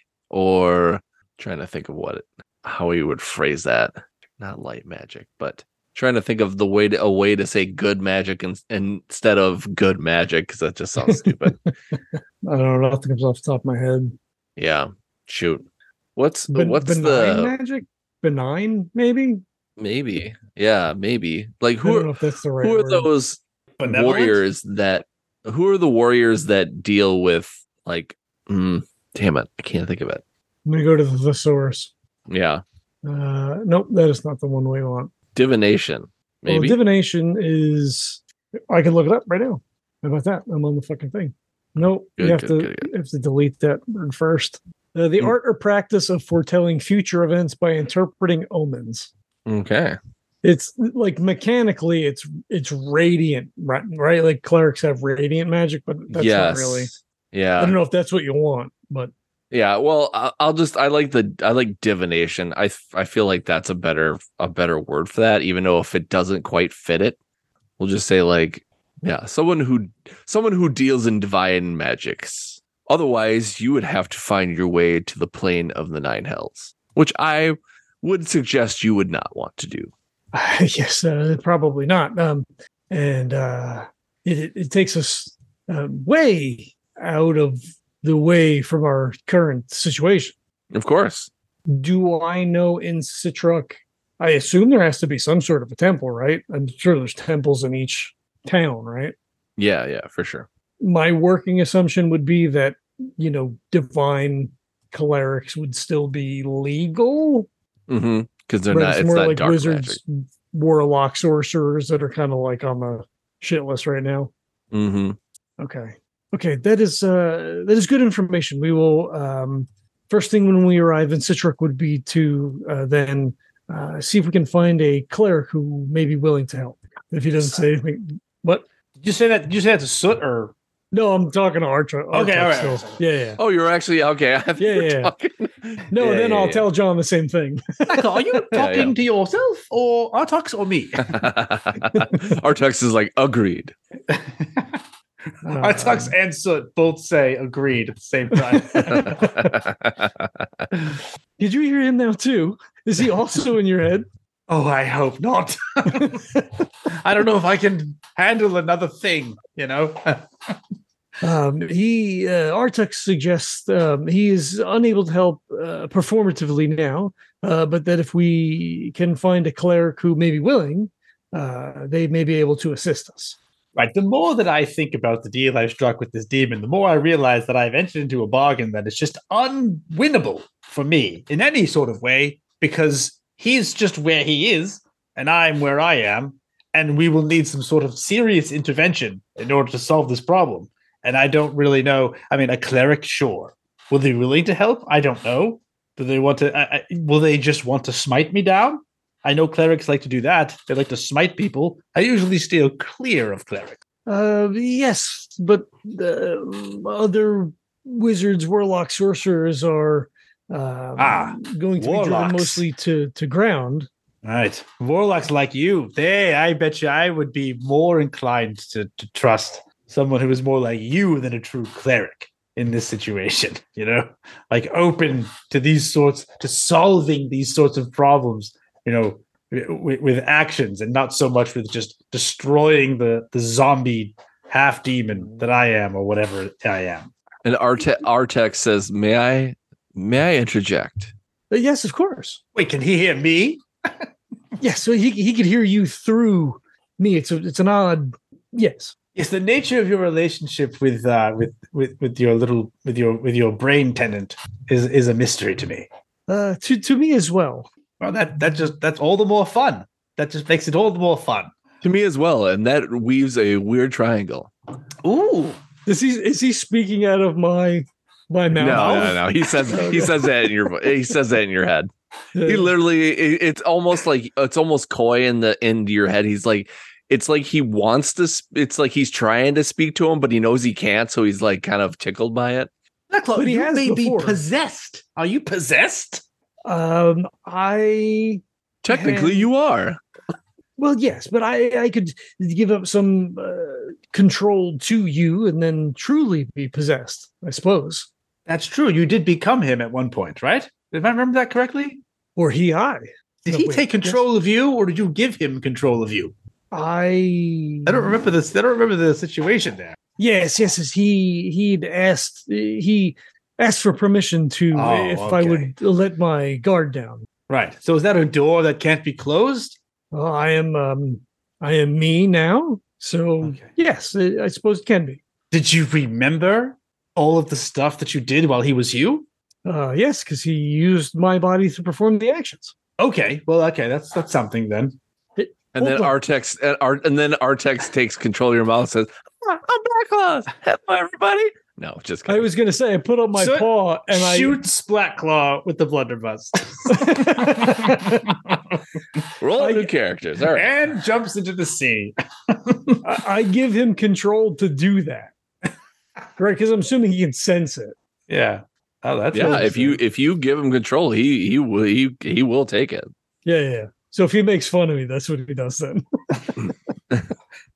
or trying to think of what it, how he would phrase that, not light magic, but trying to think of the way to, a way to say good magic in, instead of good magic, because that just sounds stupid. I don't know, nothing comes off the top of my head. Yeah, shoot. What's ben- what's benign the magic? Benign, maybe. Maybe, yeah, maybe. Like who? I don't are, know if that's the right who are word. those Benevolent? warriors that? Who are the warriors that deal with like? Mm, damn it, I can't think of it. I'm gonna go to the thesaurus. Yeah. Uh, nope, that is not the one we want. Divination, maybe. Well, divination is. I can look it up right now. How about that? I'm on the fucking thing. Nope, Good, you have good, to good, good. you have to delete that word first. Uh, the Hmm. art or practice of foretelling future events by interpreting omens. Okay. It's like mechanically, it's it's radiant, right? Right, like clerics have radiant magic, but that's yes. not really. Yeah. I don't know if that's what you want, but Yeah. Well, I- I'll just I like the I like divination. I f- I feel like that's a better a better word for that, even though if it doesn't quite fit it, we'll just say like Yeah, someone who someone who deals in divine magics. Otherwise, you would have to find your way to the plane of the nine hells, which I would suggest you would not want to do. yes, uh, probably not. Um, and uh, it, it, it takes us uh, way out of the way from our current situation. Of course. Do I know in Citruk? I assume there has to be some sort of a temple, right? I'm sure there's temples in each town, right? Yeah, yeah, for sure. My working assumption would be that, you know, divine clerics would still be legal. Mm-hmm. Because they're but not. it's It's more not like dark wizards, magic. warlock, sorcerers that are kind of like on the shit list right now. Mm-hmm. Okay. Okay, that is uh that is good information. We will um first thing when we arrive in Citruk would be to uh, then uh, see if we can find a cleric who may be willing to help. If he doesn't say anything, what? Did you say that? Did you say that to Soot or? No, I'm talking to Archer. Okay, all right, all right. Yeah, yeah. Oh, you're actually okay. I thought Yeah, you were yeah. talking. No, Yeah, then yeah, I'll yeah. tell John the same thing. Michael, are you Yeah, talking yeah. to yourself or Artox or me? Artex is like agreed. Artox and Soot both say agreed at the same time. Did you hear him now too? Is he also in your head? Oh, I hope not. I don't know if I can handle another thing, you know? Um, he uh, Artex suggests um, he is unable to help uh, performatively now, uh, but that if we can find a cleric who may be willing, uh, they may be able to assist us. Right. The more that I think about the deal I've struck with this demon, the more I realize that I've entered into a bargain that is just unwinnable for me in any sort of way, because he's just where he is and I'm where I am, and we will need some sort of serious intervention in order to solve this problem. And I don't really know. I mean, a cleric, sure. Will they be willing to help? I don't know. Do they want to? I, I, will they just want to smite me down? I know clerics like to do that. They like to smite people. I usually steer clear of clerics. Uh, yes, but uh, other wizards, warlocks, sorcerers are um, Ah, going to be driven warlocks. mostly to to ground. Right. Warlocks like you, they, I bet you I would be more inclined to, to trust someone who is more like you than a true cleric in this situation, you know, like open to these sorts, to solving these sorts of problems, you know, with, with actions and not so much with just destroying the, the zombie half demon that I am or whatever I am. And Arte- Artex says, "May I, may I interject?" Uh, yes, of course. Wait, can he hear me? Yes, so he he could hear you through me. It's a, it's an odd yes. Yes, the nature of your relationship with uh, with, with with your little with your with your brain tenant is is a mystery to me. Uh, to to me as well. Well, that that just that's all the more fun. That just makes it all the more fun. To me as well, and that weaves a weird triangle. Ooh, Is he is he speaking out of my my No, mouth? no, no. He says he says that in your vo- he says that in your head. Uh, He literally, it- it's almost like it's almost coy in the into your head. He's like, it's like he wants to. sp- It's like he's trying to speak to him, but he knows he can't, so he's like kind of tickled by it. But he you has may before. be possessed. Are you possessed? Um, I Technically, Yeah. you are. well, yes, but I I could give up some uh, control to you and then truly be possessed. I suppose, That's true. You did become him at one point, right? If I remember that correctly. or he I. Did No, he wait, take control of you, or did you give him control of you? I I don't remember this. I don't remember the situation there. Yes, yes, yes. He he'd asked he asked for permission to Oh, if I okay. would let my guard down. Right. So is that a door that can't be closed? Well, I am um I am me now, so Okay. yes, I I suppose it can be. Did you remember all of the stuff that you did while he was you? Uh, yes, because he used my body to perform the actions. Okay. Well, okay. That's that's something then. And then Hold on. Artex and, Art, and then Artex takes control of your mouth and says, "I'm Black Claws. Hello, everybody." No, just I kidding. was going to say I put up my So- paw and Shoot Splatclaw with the blunderbuss. We're all I- new characters. All right. And jumps into the sea. I, I give him control to do that, right? Because I'm assuming he can sense it. Yeah. Oh, that's Yeah, if you interesting. if you give him control, he he will he he will take it. Yeah, yeah. yeah. So if he makes fun of me, that's what he does then.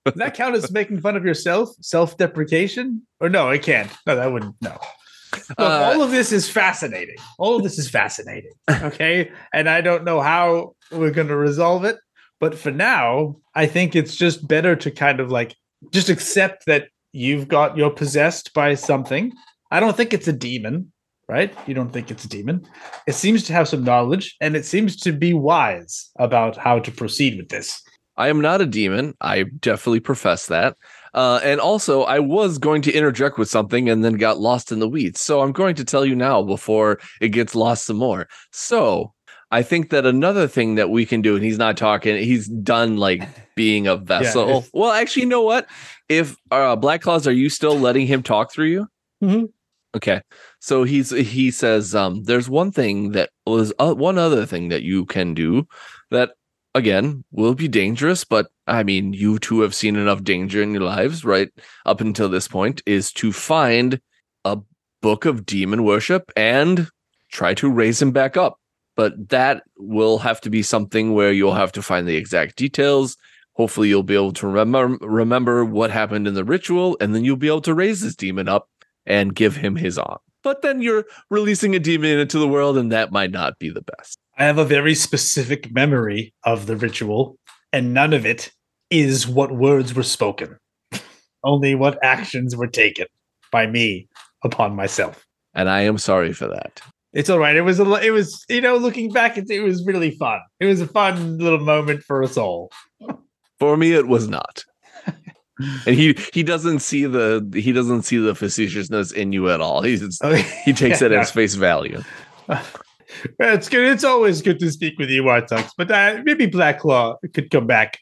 Does that count as making fun of yourself? Self-deprecation? Or no, it can't. No, that wouldn't. No. Look, uh, all of this is fascinating. All of this is fascinating. Okay. And I don't know how we're going to resolve it. But for now, I think it's just better to kind of like just accept that you've got, you're possessed by something. I don't think it's a demon, right? You don't think it's a demon. It seems to have some knowledge and it seems to be wise about how to proceed with this. I am not a demon. I definitely profess that. Uh, and also, I was going to interject with something and then got lost in the weeds. So I'm going to tell you now before it gets lost some more. So I think that another thing that we can do, and he's not talking, he's done like being a vessel. Yeah, well, actually, you know what? If uh, Black Claws, are you still letting him talk through you? Mm-hmm. Okay. So he's he says, um, there's one thing that was uh, one other thing that you can do that, again, will be dangerous, but I mean, you two have seen enough danger in your lives, right? Up until this point, is to find a book of demon worship and try to raise him back up. But that will have to be something where you'll have to find the exact details. Hopefully, you'll be able to remember remember what happened in the ritual, and then you'll be able to raise this demon up and give him his arm. But then you're releasing a demon into the world, and that might not be the best. I have a very specific memory of the ritual, and none of it is what words were spoken. Only what actions were taken by me upon myself. And I am sorry for that. It's all right. It was, a, it was, you know, looking back, it, it was really fun. It was a fun little moment for us all. For me, it was not. And he he doesn't see the he doesn't see the facetiousness in you at all. He's okay. He takes yeah, it yeah. as face value. It's good. It's always good to speak with you, Wartux. But uh, maybe Black Claw could come back.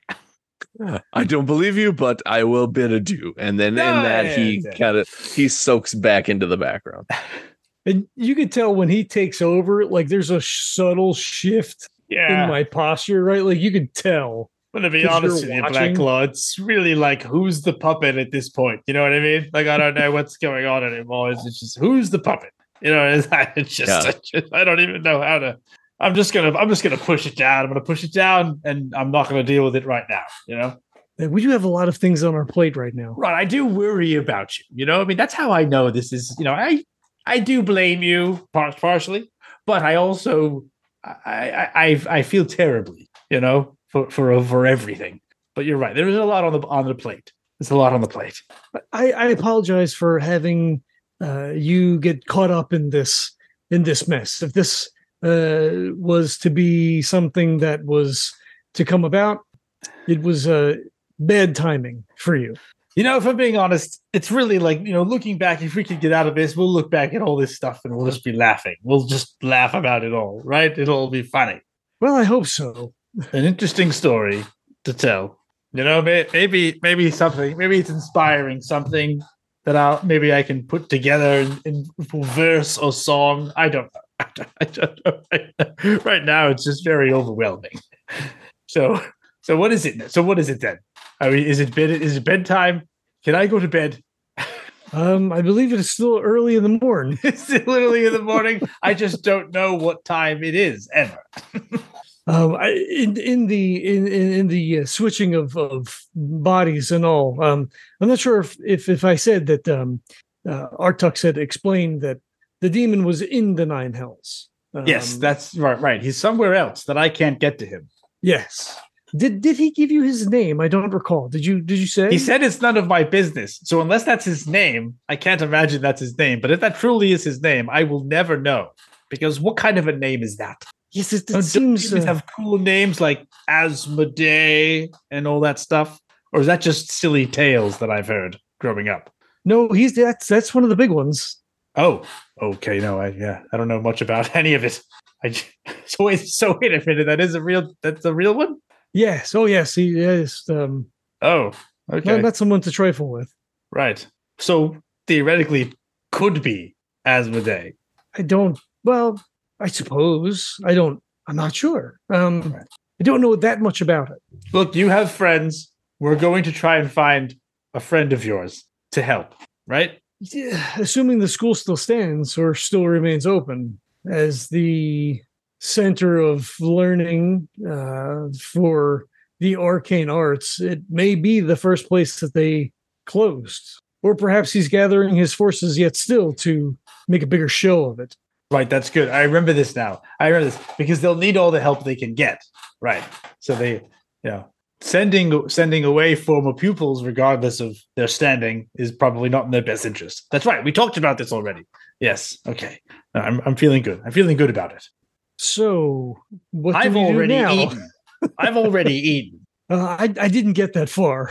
I don't believe you, but I will bid adieu. And then no, in that yeah, he yeah. kind of he soaks back into the background. And you can tell when he takes over, like there's a subtle shift yeah. in my posture, right? Like you can tell. I'm gonna be honest with you, Black Claw. It's really like who's the puppet at this point? You know what I mean? Like I don't know what's going on anymore. It's just who's the puppet? You know, it's, it's just, yeah. it's just I don't even know how to. I'm just gonna I'm just gonna push it down. I'm gonna push it down, and I'm not gonna deal with it right now. You know. We do have a lot of things on our plate right now. Right, I do worry about you. You know, I mean, that's how I know this is. You know, I I do blame you partially, but I also I I I feel terribly. You know. For, for for everything, but you're right. There is a lot on the on the plate. There's a lot on the plate. I, I apologize for having uh, you get caught up in this in this mess. If this uh, was to be something that was to come about, it was uh, bad timing for you. You know, if I'm being honest, it's really like, you know, looking back, if we could get out of this, we'll look back at all this stuff and we'll just be laughing. We'll just laugh about it all, right? It'll all be funny. Well, I hope so. An interesting story to tell. You know, maybe maybe something, maybe it's inspiring, something that I'll maybe I can put together in, in verse or song. I don't know. I don't know. Right, right now, it's just very overwhelming. So, so what is it? So, what is it then? I mean, is it bed? Is it bedtime? Can I go to bed? Um, I believe it is still early in the morning. It's still early in the morning. I just don't know what time it is ever. Um, I, in in the in in, in the uh, switching of, of bodies and all, um, I'm not sure if if, if I said that um, uh, Artux had explained that the demon was in the Nine Hells. Um, yes, that's right. Right, he's somewhere else that I can't get to him. Yes. Did did he give you his name? I don't recall. Did you did you say? He said it's none of my business. So unless that's his name, I can't imagine that's his name. But if that truly is his name, I will never know. Because what kind of a name is that? Yes, it, it seems to uh, have cool names like Asmodee and all that stuff, or is that just silly tales that I've heard growing up? No, he's that's that's one of the big ones. Oh, okay. No, I yeah, I don't know much about any of it. I so wait, so wait a minute. That is a real. That's a real one. Yes. Oh, yes. He is. Um, oh, okay. Not, not someone to trifle with. Right. So theoretically, could be Asmodee. I don't. Well. I suppose. I don't, I'm not sure. Um, right. I don't know that much about it. Look, you have friends. We're going to try and find a friend of yours to help, right? Yeah, assuming the school still stands or still remains open as the center of learning uh, for the arcane arts, it may be the first place that they closed. Or perhaps he's gathering his forces yet still to make a bigger show of it. Right, that's good. I remember this now. I remember this because they'll need all the help they can get. Right. So they, you know, sending sending away former pupils, regardless of their standing, is probably not in their best interest. That's right. We talked about this already. Yes. Okay. No, I'm I'm feeling good. I'm feeling good about it. So what do I've we do already now? eaten. I've already eaten. Uh, I I didn't get that far.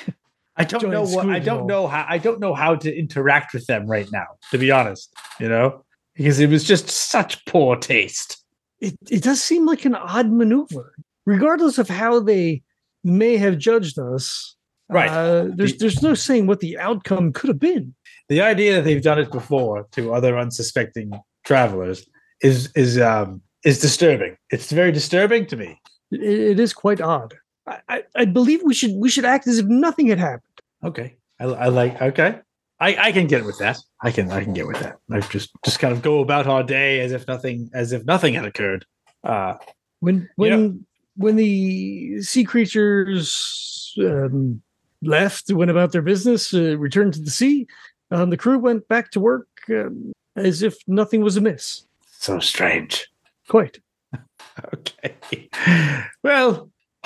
I don't Join know what I Scrooge don't Ball. know how I don't know how to interact with them right now, to be honest. You know, because it was just such poor taste. It it does seem like an odd maneuver, regardless of how they may have judged us. Right. Uh, there's The- there's no saying what the outcome could have been. The idea that they've done it before to other unsuspecting travelers is is um is disturbing. It's very disturbing to me. It, it is quite odd. I, I I believe we should we should act as if nothing had happened. Okay, I, I like. Okay, I, I can get with that. I can I can get with that. Like just just kind of go about our day as if nothing as if nothing had occurred. Uh, When when You know- when the sea creatures um, left, went about their business, uh, returned to the sea, um, the crew went back to work um, as if nothing was amiss. so strange. Quite. Okay, well,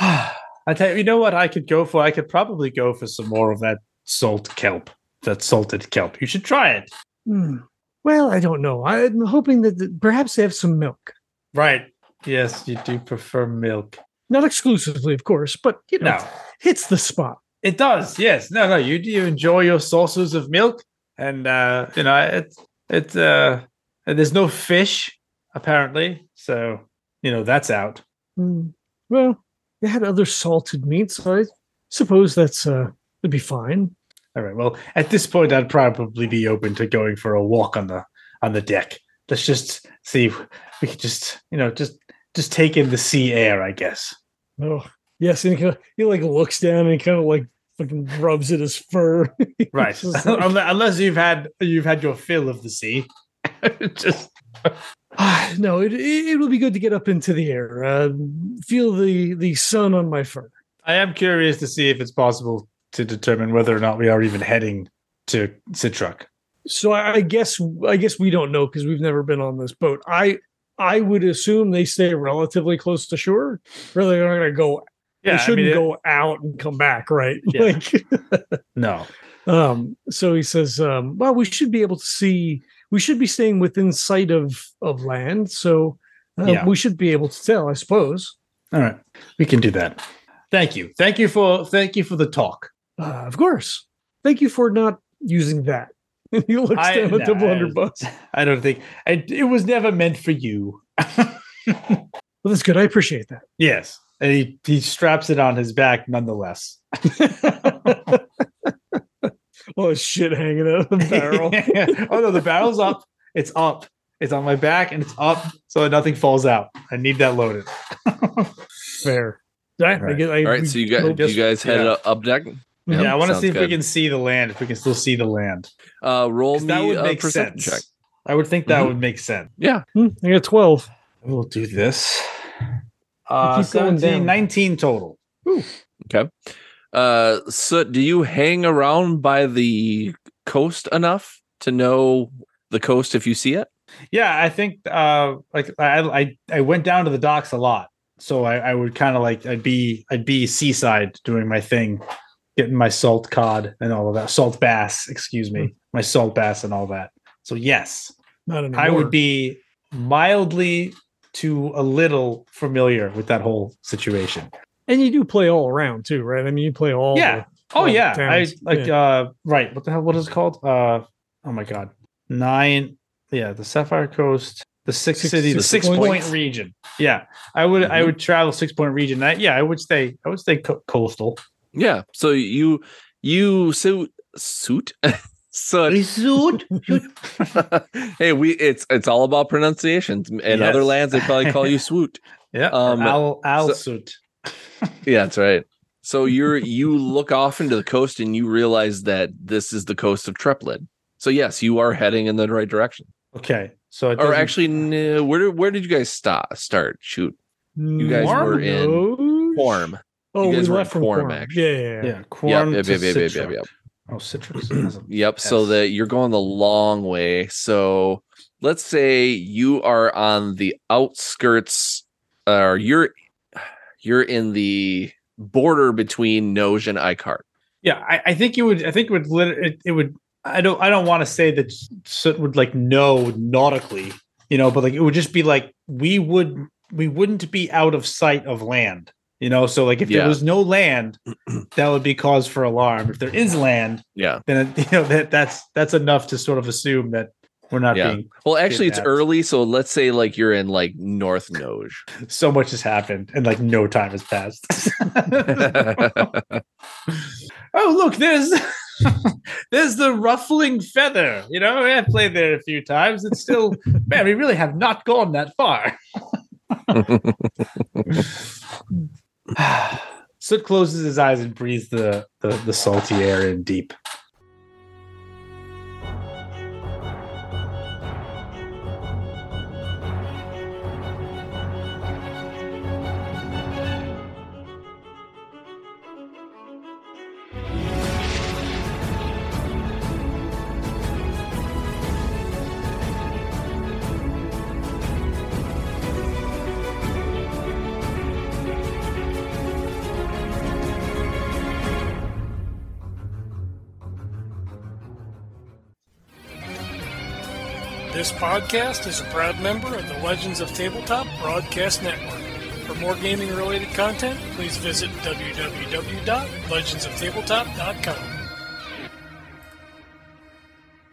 I tell you, you know what I could go for. I could probably go for some more of that salt kelp, that salted kelp. You should try it. Hmm. Well, I don't know. I'm hoping that that perhaps they have some milk. Right. Yes, you do prefer milk. Not exclusively, of course, but you know, No, hits the spot. it does. Yes. No, no. You do you enjoy your saucers of milk, and uh, you know it. It uh, there's no fish apparently, so you know that's out. Hmm. Well, they had other salted meats, so I suppose that's uh, would be fine. All right. Well, at this point, I'd probably be open to going for a walk on the on the deck. Let's just see if we could just you know just just take in the sea air, I guess. Oh, yes, and he, kind of, he like looks down and he kind of like fucking rubs at his fur. Right. It's just like- unless, unless you've had you've had your fill of the sea. just Ah, no, it, it it will be good to get up into the air, uh, feel the the sun on my fur. I am curious to see if it's possible to determine whether or not we are even heading to Citruk. So I, I guess I guess we don't know because we've never been on this boat. I I would assume they stay relatively close to shore. Really, they're not going to go. Yeah, they I shouldn't mean, it- go out and come back, right? Yeah. Like, No. um. So he says, um, well, we should be able to see. We should be staying within sight of of land, so uh, Yeah. we should be able to tell, I suppose. All right. We can do that. Thank you. Thank you for thank you for the talk. Uh, of course. Thank you for not using that. And he looks I- down at the no, I- blunderbuss. I don't think I, it was never meant for you. Well, that's good. I appreciate that. Yes. And he, he straps it on his back nonetheless. Oh, shit hanging out of the barrel. Oh no, the barrel's up. It's up. It's on my back and it's up so that nothing falls out. I need that loaded. Fair. I, I Right. get, I, All right, we- so you guys, guess- you guys head yeah. up, up deck. Yeah, yeah, I want to sounds see if we good. can see the land, if we can still see the land. Uh, roll 'Cause me that would a make perception sense. check. I would think that Mhm. would make sense. Yeah. Hmm, I got twelve. We'll do this. Uh, keep going seventeen, down. nineteen total. Okay. Uh, so do you hang around by the coast enough to know the coast if you see it? Yeah, I think uh, like I, I I went down to the docks a lot, so I, I would kind of like I'd be I'd be seaside doing my thing, getting my salt cod and all of that, salt bass, excuse me, my salt bass and all that. So yes, Not anymore. I would be mildly to a little familiar with that whole situation. And you do play all around too, right? I mean, you play all. Yeah. the- Oh all the yeah, I towns. like Yeah. uh right. What the hell? What is it called? Uh oh my god, nine. Yeah, the Sapphire Coast, the six, Six- city, the six six point points. region. Yeah, I would I Mhm. would travel six point region. I, yeah, I would stay. I would stay co- coastal. Yeah. So you you suit suit so Suit. hey, we it's it's all about pronunciations. In Yes. other lands, they probably call you swoot. Yeah, Um, Al Al so- suit. Yeah, that's right. So you're you look off into the coast and you realize that this is the coast of Treplid. So yes, you are heading in the right direction. Okay, so it Or doesn't- actually, no, where did where did you guys stop? Start shoot. You guys Warm? were in No. Form. Oh, You we guys were left in from Quorum, Quorum. actually. Yeah, yeah, yeah. Yeah, Quorum yep, to yep, yep, yep, Citra. yep, yep. Oh, Citrix. has a Yep. So S. that you're going the long way. So let's say you are on the outskirts, or you're you're in the border between Noj and Ikart. Yeah, I, I think you would. I think it would. lit- It, it would. I don't. I don't want to say that Soot would like know nautically, you know, but like it would just be like we would. We wouldn't be out of sight of land, you know. So like if Yeah. there was no land, that would be cause for alarm. If there is land, Yeah. then it, you know that that's that's enough to sort of assume that we're not Yeah. being. Well, actually, it's kidnapped. early. So let's say like you're in like North Noj. So much has happened, and like no time has passed. Oh, look, there's there's the ruffling feather. You know, I've played there a few times. It's still, man, we really have not gone that far. Soot closes his eyes and breathes the, the, the salty air in deep. This podcast is a proud member of the Legends of Tabletop Broadcast Network. For more gaming-related content, please visit w w w dot legends of tabletop dot com.